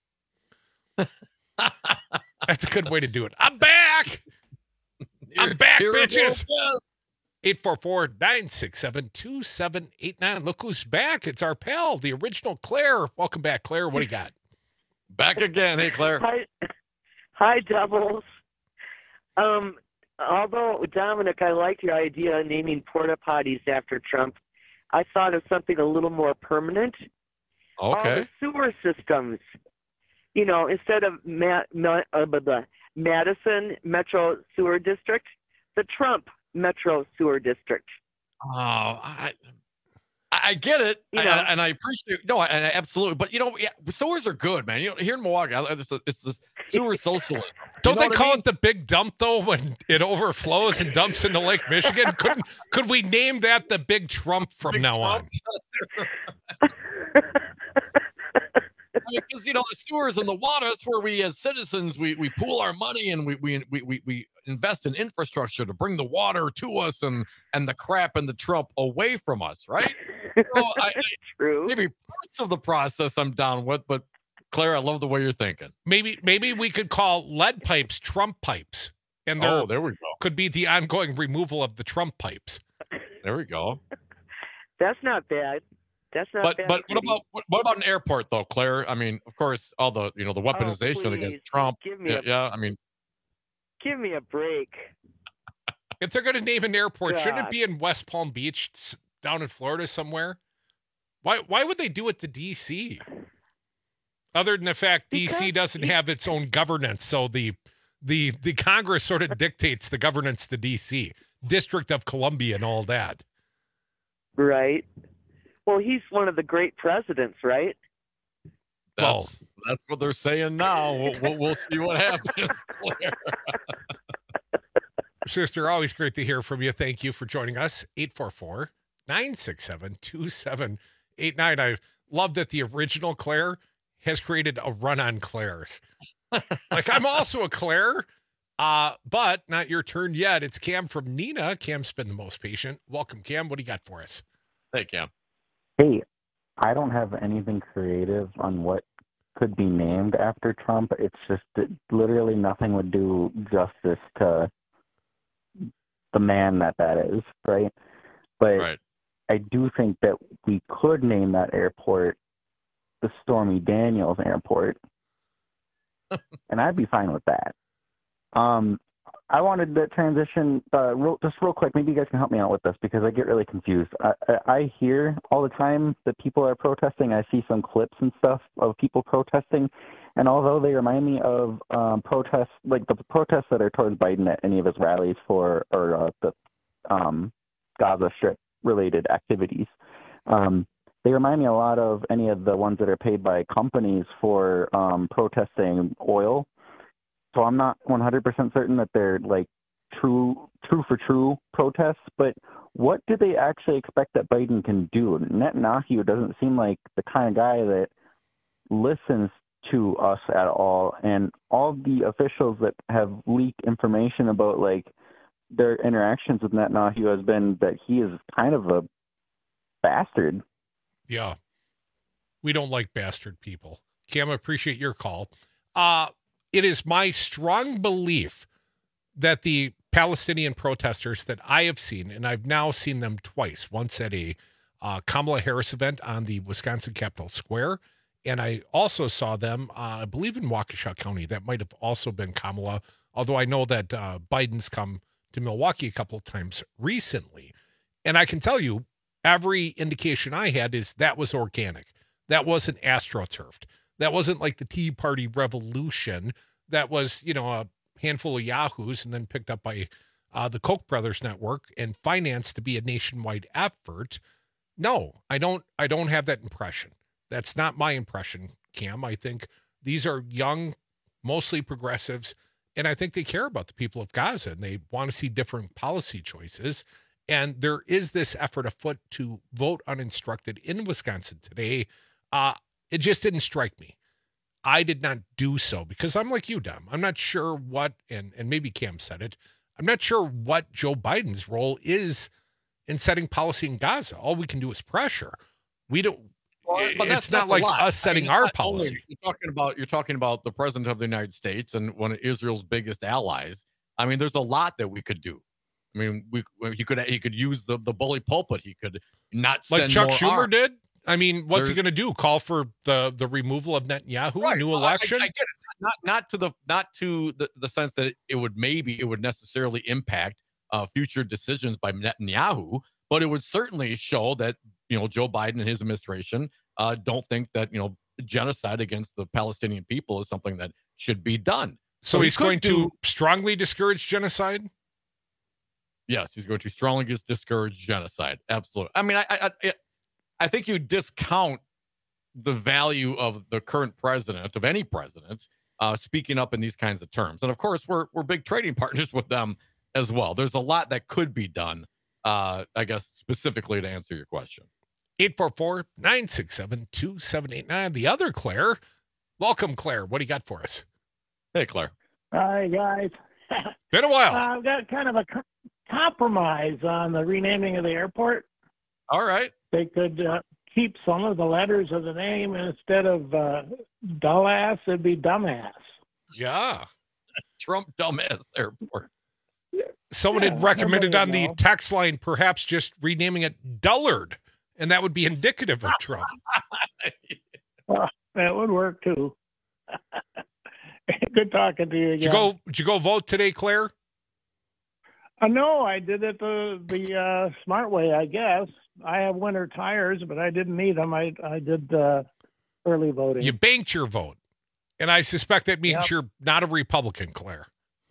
Speaker 20: That's a good way to do it. I'm back. I'm back, bitches. 844-967-2789. Look who's back. It's our pal, the original Claire. Welcome back, Claire. What do you got?
Speaker 13: Back again. Hey, Claire.
Speaker 8: Hi, Devils. Although, Dominic, I liked your idea of naming porta potties after Trump, I thought of something a little more permanent.
Speaker 13: Okay.
Speaker 8: The sewer systems. You know, instead of Madison Metro Sewer District, the Trump Metro Sewer District.
Speaker 13: Oh, I get it, and I appreciate and I absolutely. But sewers are good, man. Here in Milwaukee, it's this sewer socialist.
Speaker 20: Don't they call it the big dump though when it overflows and dumps into Lake Michigan? Could we name that the Big Trump from now on?
Speaker 13: Because the sewers and the water, that's where we as citizens we pool our money and we invest in infrastructure to bring the water to us and the crap and the Trump away from us, right? So
Speaker 8: True.
Speaker 13: Maybe parts of the process I'm down with, but Claire, I love the way you're thinking.
Speaker 20: Maybe we could call lead pipes Trump pipes, and
Speaker 13: there we go.
Speaker 20: Could be the ongoing removal of the Trump pipes.
Speaker 13: There we go.
Speaker 8: That's not bad. That's not bad.
Speaker 13: But what about an airport though, Claire? I mean, of course, all the the weaponization against Trump.
Speaker 8: Give me give me a break.
Speaker 20: If they're going to name an airport,
Speaker 8: God.
Speaker 20: shouldn't it be in West Palm Beach, down in Florida somewhere? Why would they do it to D.C.? Other than the fact D.C. doesn't have its own governance, so the Congress sort of dictates the governance to D.C., District of Columbia, and all that.
Speaker 8: Right. Well, he's one of the great presidents, right?
Speaker 13: That's what they're saying now. We'll see what happens.
Speaker 20: Sister, always great to hear from you. Thank you for joining us. 844-967-2789. I love that the original Claire has created a run on Claires. Like, I'm also a Claire, but not your turn yet. It's Cam from Nina. Cam's been the most patient. Welcome, Cam. What do you got for us?
Speaker 13: Hey, Cam.
Speaker 9: Hey, I don't have anything creative on what could be named after Trump. It's just that literally nothing would do justice to the man that is, right? But I do think that we could name that airport the Stormy Daniels Airport, and I'd be fine with that. I wanted to transition real quick. Maybe you guys can help me out with this because I get really confused. I hear all the time that people are protesting. I see some clips and stuff of people protesting, and although they remind me of protests, like the protests that are towards Biden at any of his rallies the Gaza Strip related activities, they remind me a lot of any of the ones that are paid by companies for protesting oil. So I'm not 100% certain that they're like true for true protests, but what do they actually expect that Biden can do? Netanyahu doesn't seem like the kind of guy that listens to us at all, and all the officials that have leaked information about like their interactions with Netanyahu has been that he is kind of a bastard.
Speaker 20: Yeah. We don't like bastard people. Cam, I appreciate your call. It is my strong belief that the Palestinian protesters that I have seen, and I've now seen them twice, once at a Kamala Harris event on the Wisconsin Capitol Square, and I also saw them, I believe, in Waukesha County. That might have also been Kamala, although I know that Biden's come to Milwaukee a couple of times recently. And I can tell you, every indication I had is that was organic. That wasn't astroturfed. That wasn't like the Tea Party revolution. That was, a handful of yahoos and then picked up by the Koch brothers network and financed to be a nationwide effort. No, I don't have that impression. That's not my impression, Cam. I think these are young, mostly progressives, and I think they care about the people of Gaza and they want to see different policy choices. And there is this effort afoot to vote uninstructed in Wisconsin today. It just didn't strike me. I did not do so because I'm like you, Dom. I'm not sure what, and maybe Cam said it, I'm not sure what Joe Biden's role is in setting policy in Gaza. All we can do is pressure. We don't. But it's not like us setting our policy.
Speaker 13: You're talking about the president of the United States and one of Israel's biggest allies. I mean, there's a lot that we could do. I mean, he could use the bully pulpit. He could not send
Speaker 20: like Chuck
Speaker 13: more
Speaker 20: Schumer
Speaker 13: arms.
Speaker 20: did. I mean, what's he going to do? Call for the removal of Netanyahu,
Speaker 13: Right.
Speaker 20: new
Speaker 13: Well,
Speaker 20: election?
Speaker 13: I get it. Not to the sense that it would necessarily impact future decisions by Netanyahu, but it would certainly show that Joe Biden and his administration don't think that genocide against the Palestinian people is something that should be done.
Speaker 20: So he's going to strongly discourage genocide?
Speaker 13: Yes, he's going to strongly discourage genocide. Absolutely. I mean, I think you discount the value of the current president, of any president, speaking up in these kinds of terms. And of course, we're big trading partners with them as well. There's a lot that could be done, I guess, specifically to answer your question.
Speaker 20: 844-967-2789. The other Claire. Welcome, Claire. What do you got for us?
Speaker 13: Hey, Claire.
Speaker 10: Hi, guys.
Speaker 20: Been a while.
Speaker 10: I've got kind of a compromise on the renaming of the airport.
Speaker 13: All right.
Speaker 10: They could keep some of the letters of the name, and instead of Dullass, it'd be Dumbass.
Speaker 20: Yeah.
Speaker 13: Trump Dumbass Airport.
Speaker 20: Someone had recommended on the text line perhaps just renaming it Dullard, and that would be indicative of Trump.
Speaker 10: That would work, too. Good talking to you again.
Speaker 20: Did you go vote today, Claire?
Speaker 10: No, I did it the smart way, I guess. I have winter tires, but I didn't need them. I did early voting.
Speaker 20: You banked your vote, and I suspect that means you're not a Republican, Claire.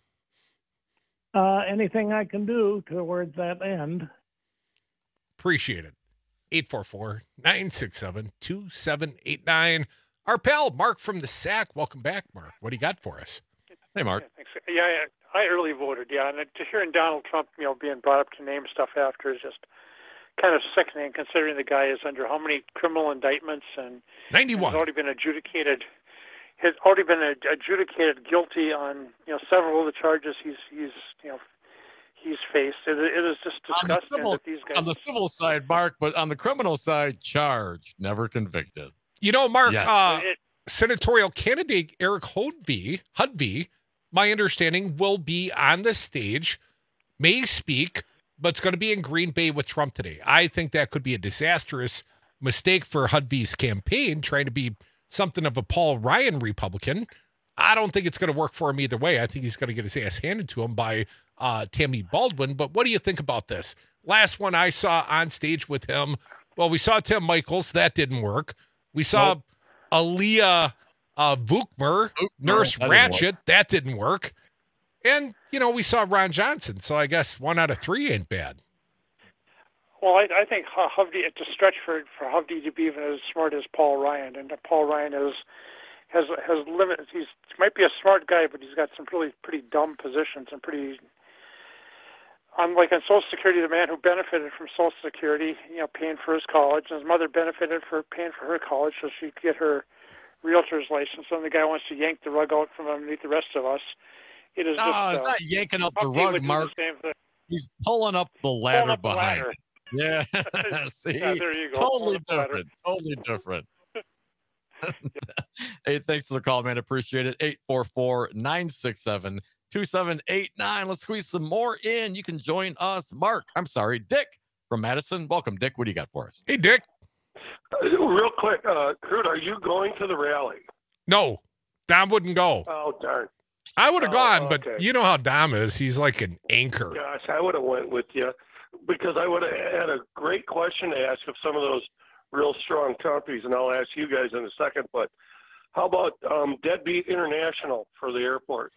Speaker 10: Anything I can do towards that end.
Speaker 20: Appreciate it. 844-967-2789. Our pal, Mark from the SAC. Welcome back, Mark. What do you got for us?
Speaker 13: Hey, Mark.
Speaker 11: Thanks. Yeah, I early voted, and to hearing Donald Trump, being brought up to name stuff after is just kind of sickening, considering the guy is under how many criminal indictments and
Speaker 20: 91
Speaker 11: has already been adjudicated. Has already been adjudicated guilty on several of the charges he's faced. It is just disgusting that these guys.
Speaker 13: On the civil side, Mark, but on the criminal side, charged, never convicted.
Speaker 20: Mark,
Speaker 13: Yes.
Speaker 20: senatorial candidate Eric Hudvey, my understanding, will be on the stage, may speak, but it's going to be in Green Bay with Trump today. I think that could be a disastrous mistake for Hudvey's campaign, trying to be something of a Paul Ryan Republican. I don't think it's going to work for him either way. I think he's going to get his ass handed to him by Tammy Baldwin. But what do you think about this? Last one I saw on stage with him, well, we saw Tim Michaels. That didn't work. We saw Aaliyah Vukmer, Nurse Ratchet. That didn't work. And, we saw Ron Johnson. So I guess 1 out of 3 ain't bad.
Speaker 11: Well, I think Hovde, it's a stretch for Hovde to be even as smart as Paul Ryan. And Paul Ryan has limits. He might be a smart guy, but he's got some really pretty dumb positions and pretty Unlike on Social Security, the man who benefited from Social Security, paying for his college, and his mother benefited for paying for her college so she could get her realtor's license, and the guy wants to yank the rug out from underneath the rest of us. It is
Speaker 13: No,
Speaker 11: just,
Speaker 13: it's not yanking up the
Speaker 11: Bucky would
Speaker 13: rug,
Speaker 11: do
Speaker 13: Mark.
Speaker 11: the same thing.
Speaker 13: He's pulling up the ladder
Speaker 11: Pulling up the
Speaker 13: behind.
Speaker 11: ladder.
Speaker 13: Yeah, see,
Speaker 11: Yeah, there you go.
Speaker 13: totally
Speaker 11: Pulling up the ladder.
Speaker 13: different. Totally different. Hey, thanks for the call, man. Appreciate it. 844-967-2789. Let's squeeze some more in. You can join us. Dick from Madison. Welcome, Dick. What do you got for us?
Speaker 20: Hey, Dick.
Speaker 12: Real quick, Kurt, are you going to the rally?
Speaker 20: No, Dom wouldn't go.
Speaker 12: Oh, darn.
Speaker 20: I would have gone, but
Speaker 12: okay.
Speaker 20: you know how Dom is. He's like an anchor.
Speaker 12: Gosh, I would have went with you because I would have had a great question to ask of some of those real strong Trumpies, and I'll ask you guys in a second. But how about Deadbeat International for the airport?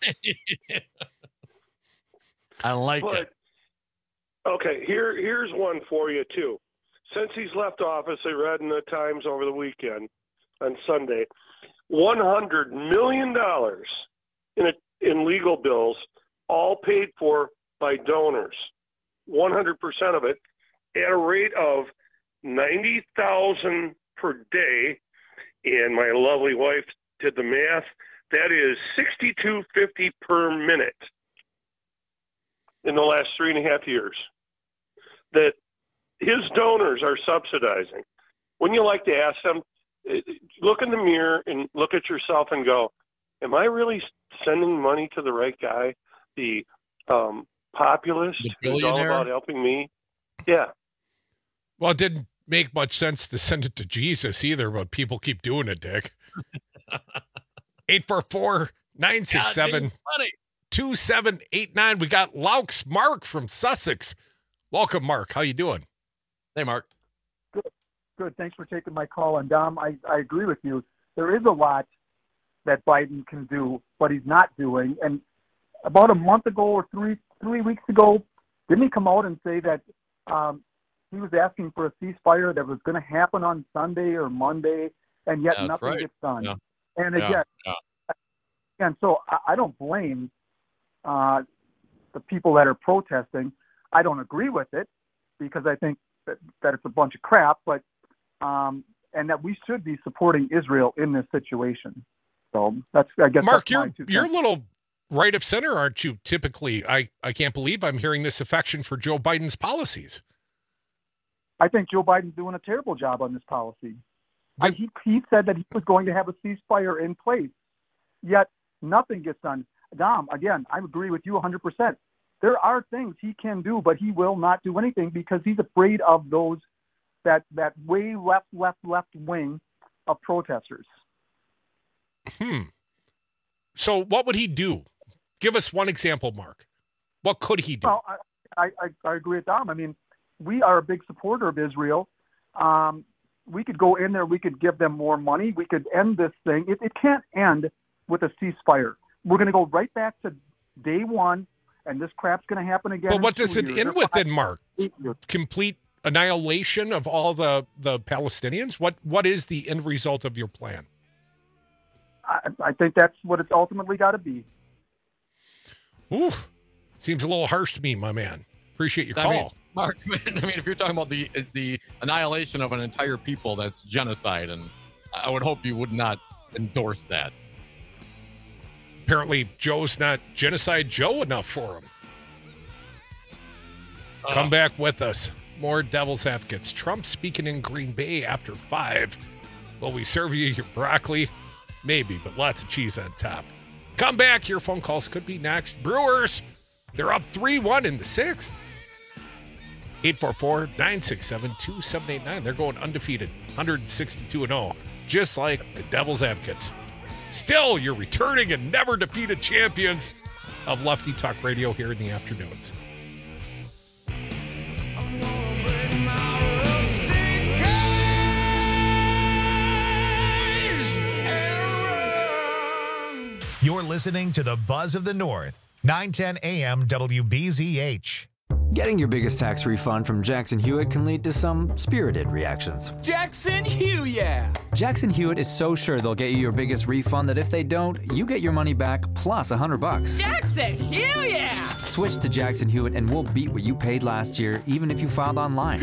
Speaker 13: I like it.
Speaker 12: Okay, here's one for you, too. Since he's left office, I read in the Times over the weekend on Sunday, $100 million in legal bills, all paid for by donors, 100% of it, at a rate of $90,000 per day. And my lovely wife did the math. That is $62.50 per minute in the last 3.5 years that his donors are subsidizing. Wouldn't you like to ask them, look in the mirror and look at yourself and go, am I really sending money to the right guy? The populist who's all about helping me? Yeah.
Speaker 20: Well, it didn't make much sense to send it to Jesus either, but people keep doing it, Dick. 844-967-2789. We got Laux Mark from Sussex. Welcome, Mark. How you doing?
Speaker 13: Hey, Mark.
Speaker 14: Good. Thanks for taking my call. And Dom, I agree with you. There is a lot that Biden can do, but he's not doing. And about a month ago or three weeks ago, didn't he come out and say that he was asking for a ceasefire that was going to happen on Sunday or Monday, and yet nothing gets done?
Speaker 13: Yeah.
Speaker 14: And again, and so I don't blame the people that are protesting. I don't agree with it because I think that it's a bunch of crap, but and that we should be supporting Israel in this situation. So that's, I guess,
Speaker 20: Mark,
Speaker 14: that's
Speaker 20: you're a little right of center, aren't you? Typically, I can't believe I'm hearing this affection for Joe Biden's policies.
Speaker 14: I think Joe Biden's doing a terrible job on this policy. He said that he was going to have a ceasefire in place, yet nothing gets done. Dom, again, I agree with you 100%. There are things he can do, but he will not do anything because he's afraid of those that way left wing of protesters.
Speaker 20: So what would he do? Give us one example, Mark. What could he do?
Speaker 14: Well, I agree with Dom. I mean, we are a big supporter of Israel. We could go in there. We could give them more money. We could end this thing. It can't end with a ceasefire. We're going to go right back to day one, and this crap's going to happen again.
Speaker 20: But what does it end with then, Mark? Complete annihilation of all the Palestinians? What is the end result of your plan?
Speaker 14: I think that's what it's ultimately got to be.
Speaker 20: Ooh, seems a little harsh to me, my man. Appreciate your call.
Speaker 13: Mark, if you're talking about the annihilation of an entire people, that's genocide, and I would hope you would not endorse that.
Speaker 20: Apparently, Joe's not Genocide Joe enough for him. Come back with us. More Devil's Advocates. Trump speaking in Green Bay after 5. Will we serve you your broccoli? Maybe, but lots of cheese on top. Come back. Your phone calls could be next. Brewers, they're up 3-1 in the 6th. 844-967-2789. They're going undefeated, 162-0, just like the Devil's Advocates. Still, you're returning and never defeated champions of Lefty Talk Radio here in the afternoons.
Speaker 3: You're listening to the Buzz of the North, 910 AM WBZH.
Speaker 15: Getting your biggest tax refund from Jackson Hewitt can lead to some spirited reactions.
Speaker 16: Jackson Hewitt!
Speaker 15: Jackson Hewitt is so sure they'll get you your biggest refund that if they don't, you get your money back plus $100.
Speaker 16: Jackson Hewitt!
Speaker 15: Switch to Jackson Hewitt and we'll beat what you paid last year, even if you filed online.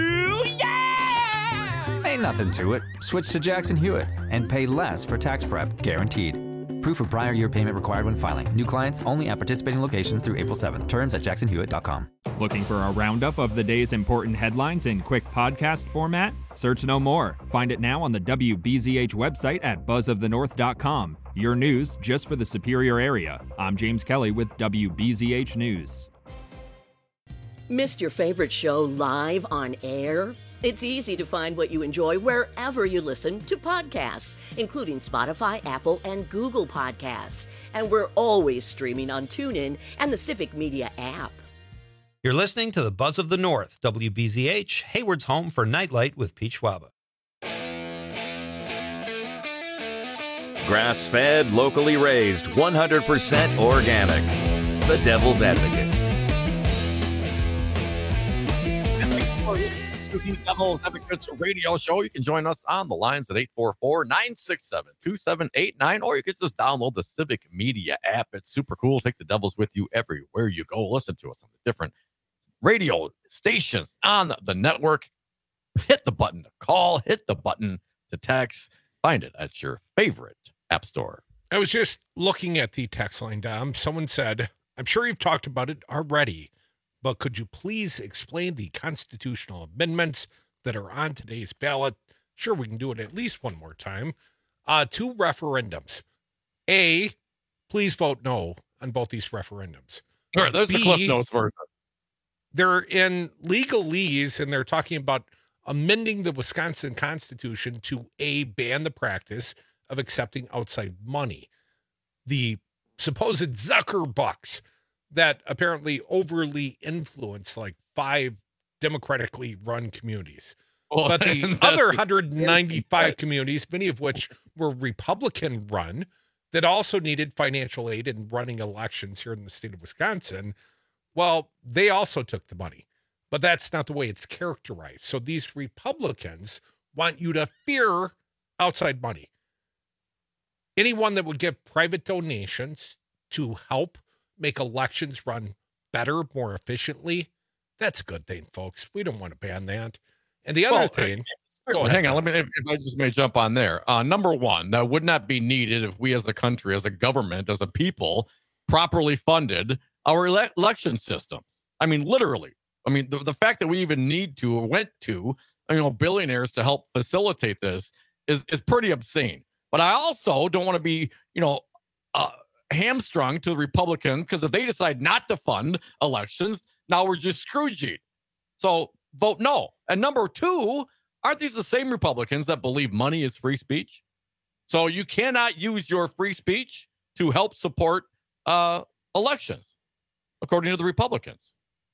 Speaker 15: Ain't nothing to it. Switch to Jackson Hewitt and pay less for tax prep, guaranteed. Proof of prior year payment required when filing. New clients only at participating locations through April 7th. Terms at jacksonhewitt.com.
Speaker 6: Looking for a roundup of the day's important headlines in quick podcast format? Search no more. Find it now on the WBZH website at buzzofthenorth.com. Your news just for the Superior area. I'm James Kelly with WBZH News.
Speaker 1: Missed your favorite show live on air? It's easy to find what you enjoy wherever you listen to podcasts, including Spotify, Apple, and Google Podcasts. And we're always streaming on TuneIn and the Civic Media app.
Speaker 24: You're listening to the Buzz of the North, WBZH, Hayward's home for Nightlight with Pete Schwaba.
Speaker 18: Grass-fed, locally raised, 100% organic. The Devil's Advocates.
Speaker 13: The Devil's Advocates radio show. You can join us on the lines at 844-967-2789, or you can just download the Civic Media app. It's super cool. Take the Devils with you everywhere you go. Listen to us on the different radio stations on the network. Hit the button to call, hit the button to text. Find it at your favorite app store.
Speaker 20: I was just looking at the text line, Dom. Someone said, I'm sure you've talked about it already, but could you please explain the constitutional amendments that are on today's ballot? Sure, we can do it at least one more time. 2 referendums. A, please vote no on both these referendums.
Speaker 13: All right, there's the Cliff Notes version.
Speaker 20: They're in legalese, and they're talking about amending the Wisconsin Constitution to A, ban the practice of accepting outside money. The supposed Zuckerbucks that apparently overly influence like 5 democratically run communities.
Speaker 13: Well,
Speaker 20: but the other 195 communities, many of which were Republican run, that also needed financial aid in running elections here in the state of Wisconsin, well, they also took the money. But that's not the way it's characterized. So these Republicans want you to fear outside money. Anyone that would give private donations to help make elections run better, more efficiently, that's a good thing, folks. We don't want to ban that. And the other thing...
Speaker 13: Hang on, if I just may jump on there. Number one, that would not be needed if we as a country, as a government, as a people, properly funded our election systems. I mean, literally. I mean, the fact that we even need to or went to, billionaires to help facilitate this is pretty obscene. But I also don't want to be, hamstrung to the Republican, because if they decide not to fund elections, now we're just Scrooged. So vote no. And number 2, aren't these the same Republicans that believe money is free speech? So you cannot use your free speech to help support elections, according to the Republicans.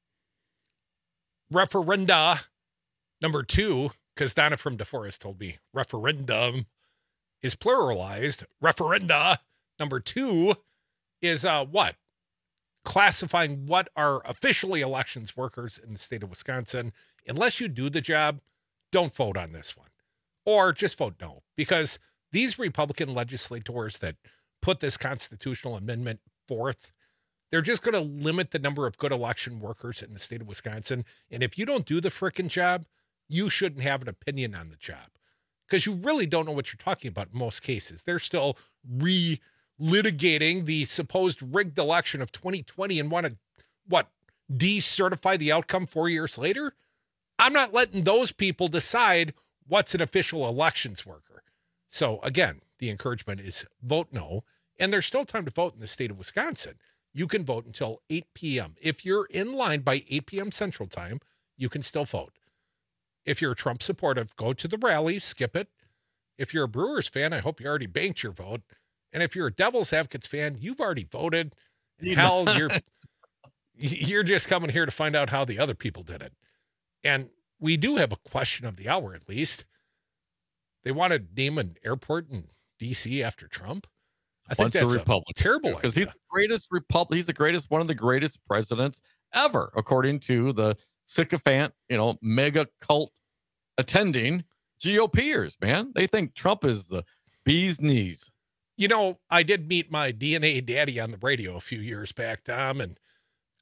Speaker 20: Referenda, number 2, because Donna from DeForest told me referendum is pluralized. Referenda, number 2, is what? Classifying what are officially elections workers in the state of Wisconsin. Unless you do the job, don't vote on this one. Or just vote no. Because these Republican legislators that put this constitutional amendment forth, they're just going to limit the number of good election workers in the state of Wisconsin. And if you don't do the frickin' job, you shouldn't have an opinion on the job. Because you really don't know what you're talking about in most cases. They're still litigating the supposed rigged election of 2020 and want to, decertify the outcome 4 years later? I'm not letting those people decide what's an official elections worker. So again, the encouragement is vote no, and there's still time to vote in the state of Wisconsin. You can vote until 8 p.m. If you're in line by 8 p.m. Central Time, you can still vote. If you're a Trump supportive, go to the rally, skip it. If you're a Brewers fan, I hope you already banked your vote. And if you're a Devil's Advocates fan, you've already voted. Hell, you're just coming here to find out how the other people did it. And we do have a question of the hour, at least. They want to name an airport in D.C. after Trump. I think that's a terrible idea.
Speaker 13: Because he's the greatest He's the greatest, one of the greatest presidents ever, according to the sycophant, mega cult attending GOPers, man. They think Trump is the bee's knees.
Speaker 20: I did meet my DNA daddy on the radio a few years back, Tom, and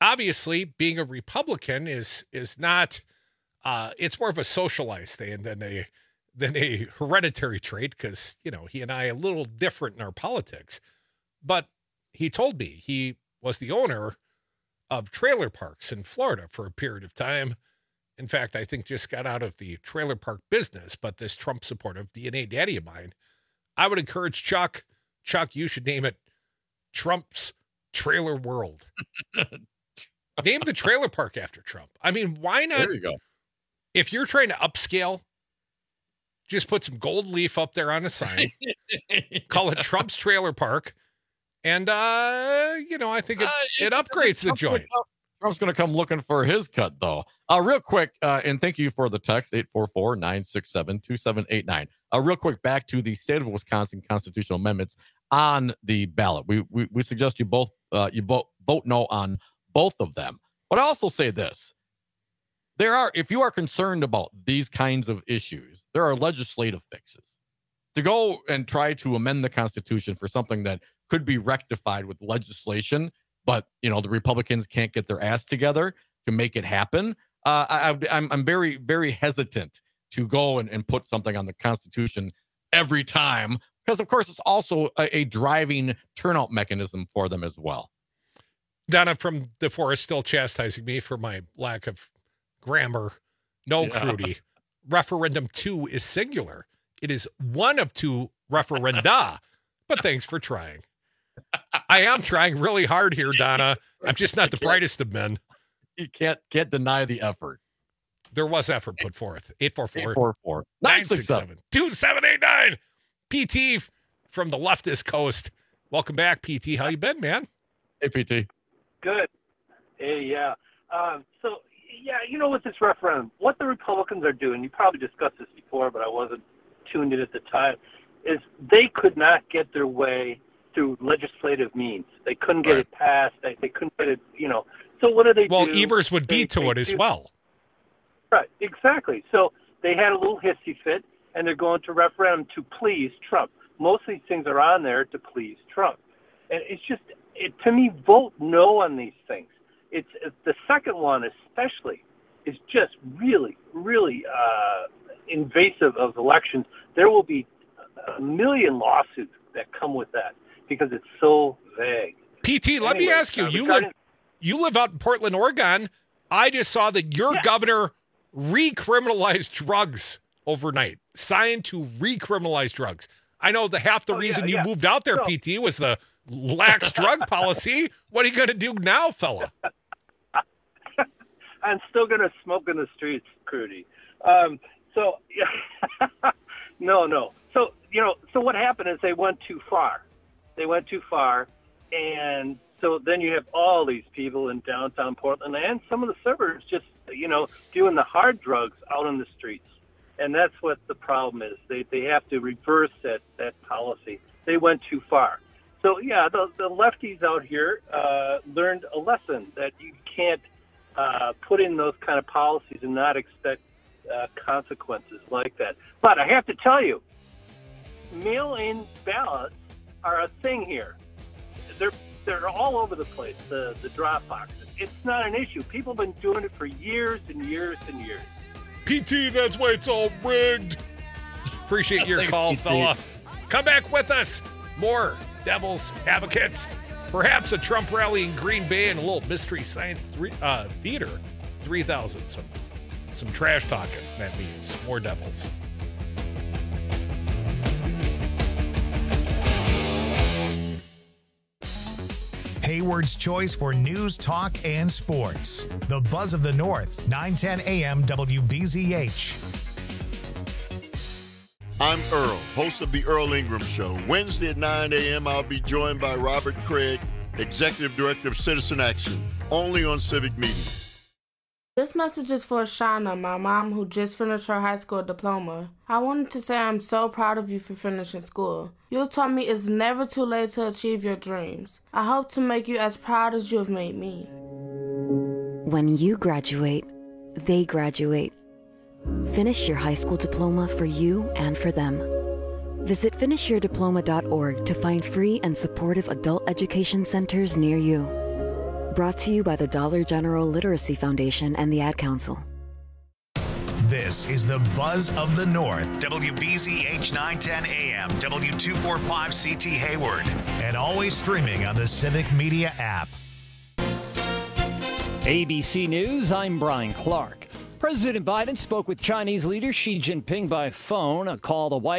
Speaker 20: obviously being a Republican is not, it's more of a socialized thing than a hereditary trait, because, he and I are a little different in our politics. But he told me he was the owner of trailer parks in Florida for a period of time. In fact, I think just got out of the trailer park business, but this Trump supportive DNA daddy of mine, I would encourage Chuck, you should name it Trump's Trailer World. Name the trailer park after Trump. I mean, why not?
Speaker 13: There you go.
Speaker 20: If you're trying to upscale, just put some gold leaf up there on a sign, call it Trump's Trailer Park. And, I think it upgrades the joint.
Speaker 13: Trump's going to come looking for his cut, though. Real quick, and thank you for the text, 844-967-2789. Real quick, back to the state of Wisconsin constitutional amendments on the ballot. We suggest you both vote no on both of them. But I also say this. If you are concerned about these kinds of issues, there are legislative fixes. To go and try to amend the Constitution for something that could be rectified with legislation, but the Republicans can't get their ass together to make it happen. I'm very, very hesitant to go and put something on the Constitution every time, because of course it's also a driving turnout mechanism for them as well.
Speaker 20: Donna from the forest still chastising me for my lack of grammar. No, Crudy. Referendum 2 is singular. It is one of two referenda, but thanks for trying. I am trying really hard here, Donna. I'm just not the brightest of men.
Speaker 13: You can't deny the effort.
Speaker 20: There was effort put forth.
Speaker 13: 844-967-2789.
Speaker 20: PT from the leftist coast. Welcome back, PT. How you been, man?
Speaker 13: Hey, PT.
Speaker 4: Good. Hey, yeah. With this referendum, what the Republicans are doing, you probably discussed this before, but I wasn't tuned in at the time, is they could not get their way through legislative means. They couldn't get it passed. They couldn't get it, So what do they do?
Speaker 20: Well, Evers would veto it as well.
Speaker 4: Right, exactly. So they had a little hissy fit, and they're going to referendum to please Trump. Most of these things are on there to please Trump. And it's just, to me, vote no on these things. It's the second one especially is just really, really invasive of elections. There will be a million lawsuits that come with that because it's so vague.
Speaker 20: PT, let me ask you, you live out in Portland, Oregon. I just saw that your governor recriminalized drugs overnight, signed to recriminalize drugs. I know half the reason you moved out there, PT, was the lax drug policy. What are you going to do now, fella?
Speaker 4: I'm still going to smoke in the streets, Crudy. No. So what happened is they went too far. And so then you have all these people in downtown Portland and some of the suburbs just, doing the hard drugs out on the streets. And that's what the problem is. They have to reverse that policy. They went too far. So, the lefties out here learned a lesson that you can't put in those kind of policies and not expect consequences like that. But I have to tell you, mail-in ballots are a thing here. They're all over the place, the drop boxes. It's not an issue. People have been doing it for years and years and years.
Speaker 20: PT, that's why it's all rigged. Appreciate your call, fella. Come back with us. More Devil's Advocates. Perhaps a Trump rally in Green Bay and a little Mystery Science Theater 3000. Some trash talking, that means. More Devils.
Speaker 3: Hayward's choice for news, talk, and sports. The Buzz of the North, 910 AM WBZH.
Speaker 17: I'm Earl, host of The Earl Ingram Show. Wednesday at 9 a.m., I'll be joined by Robert Craig, Executive Director of Citizen Action, only on Civic Media.
Speaker 19: This message is for Shauna, my mom, who just finished her high school diploma. I wanted to say I'm so proud of you for finishing school. You taught me it's never too late to achieve your dreams. I hope to make you as proud as you have made me.
Speaker 21: When you graduate, they graduate. Finish your high school diploma for you and for them. Visit finishyourdiploma.org to find free and supportive adult education centers near you. Brought to you by the Dollar General Literacy Foundation and the Ad Council.
Speaker 3: This is the Buzz of the North. WBZH 910 AM, W245 CT Hayward, and always streaming on the Civic Media app.
Speaker 2: ABC News, I'm Brian Clark. President Biden spoke with Chinese leader Xi Jinping by phone, a call the White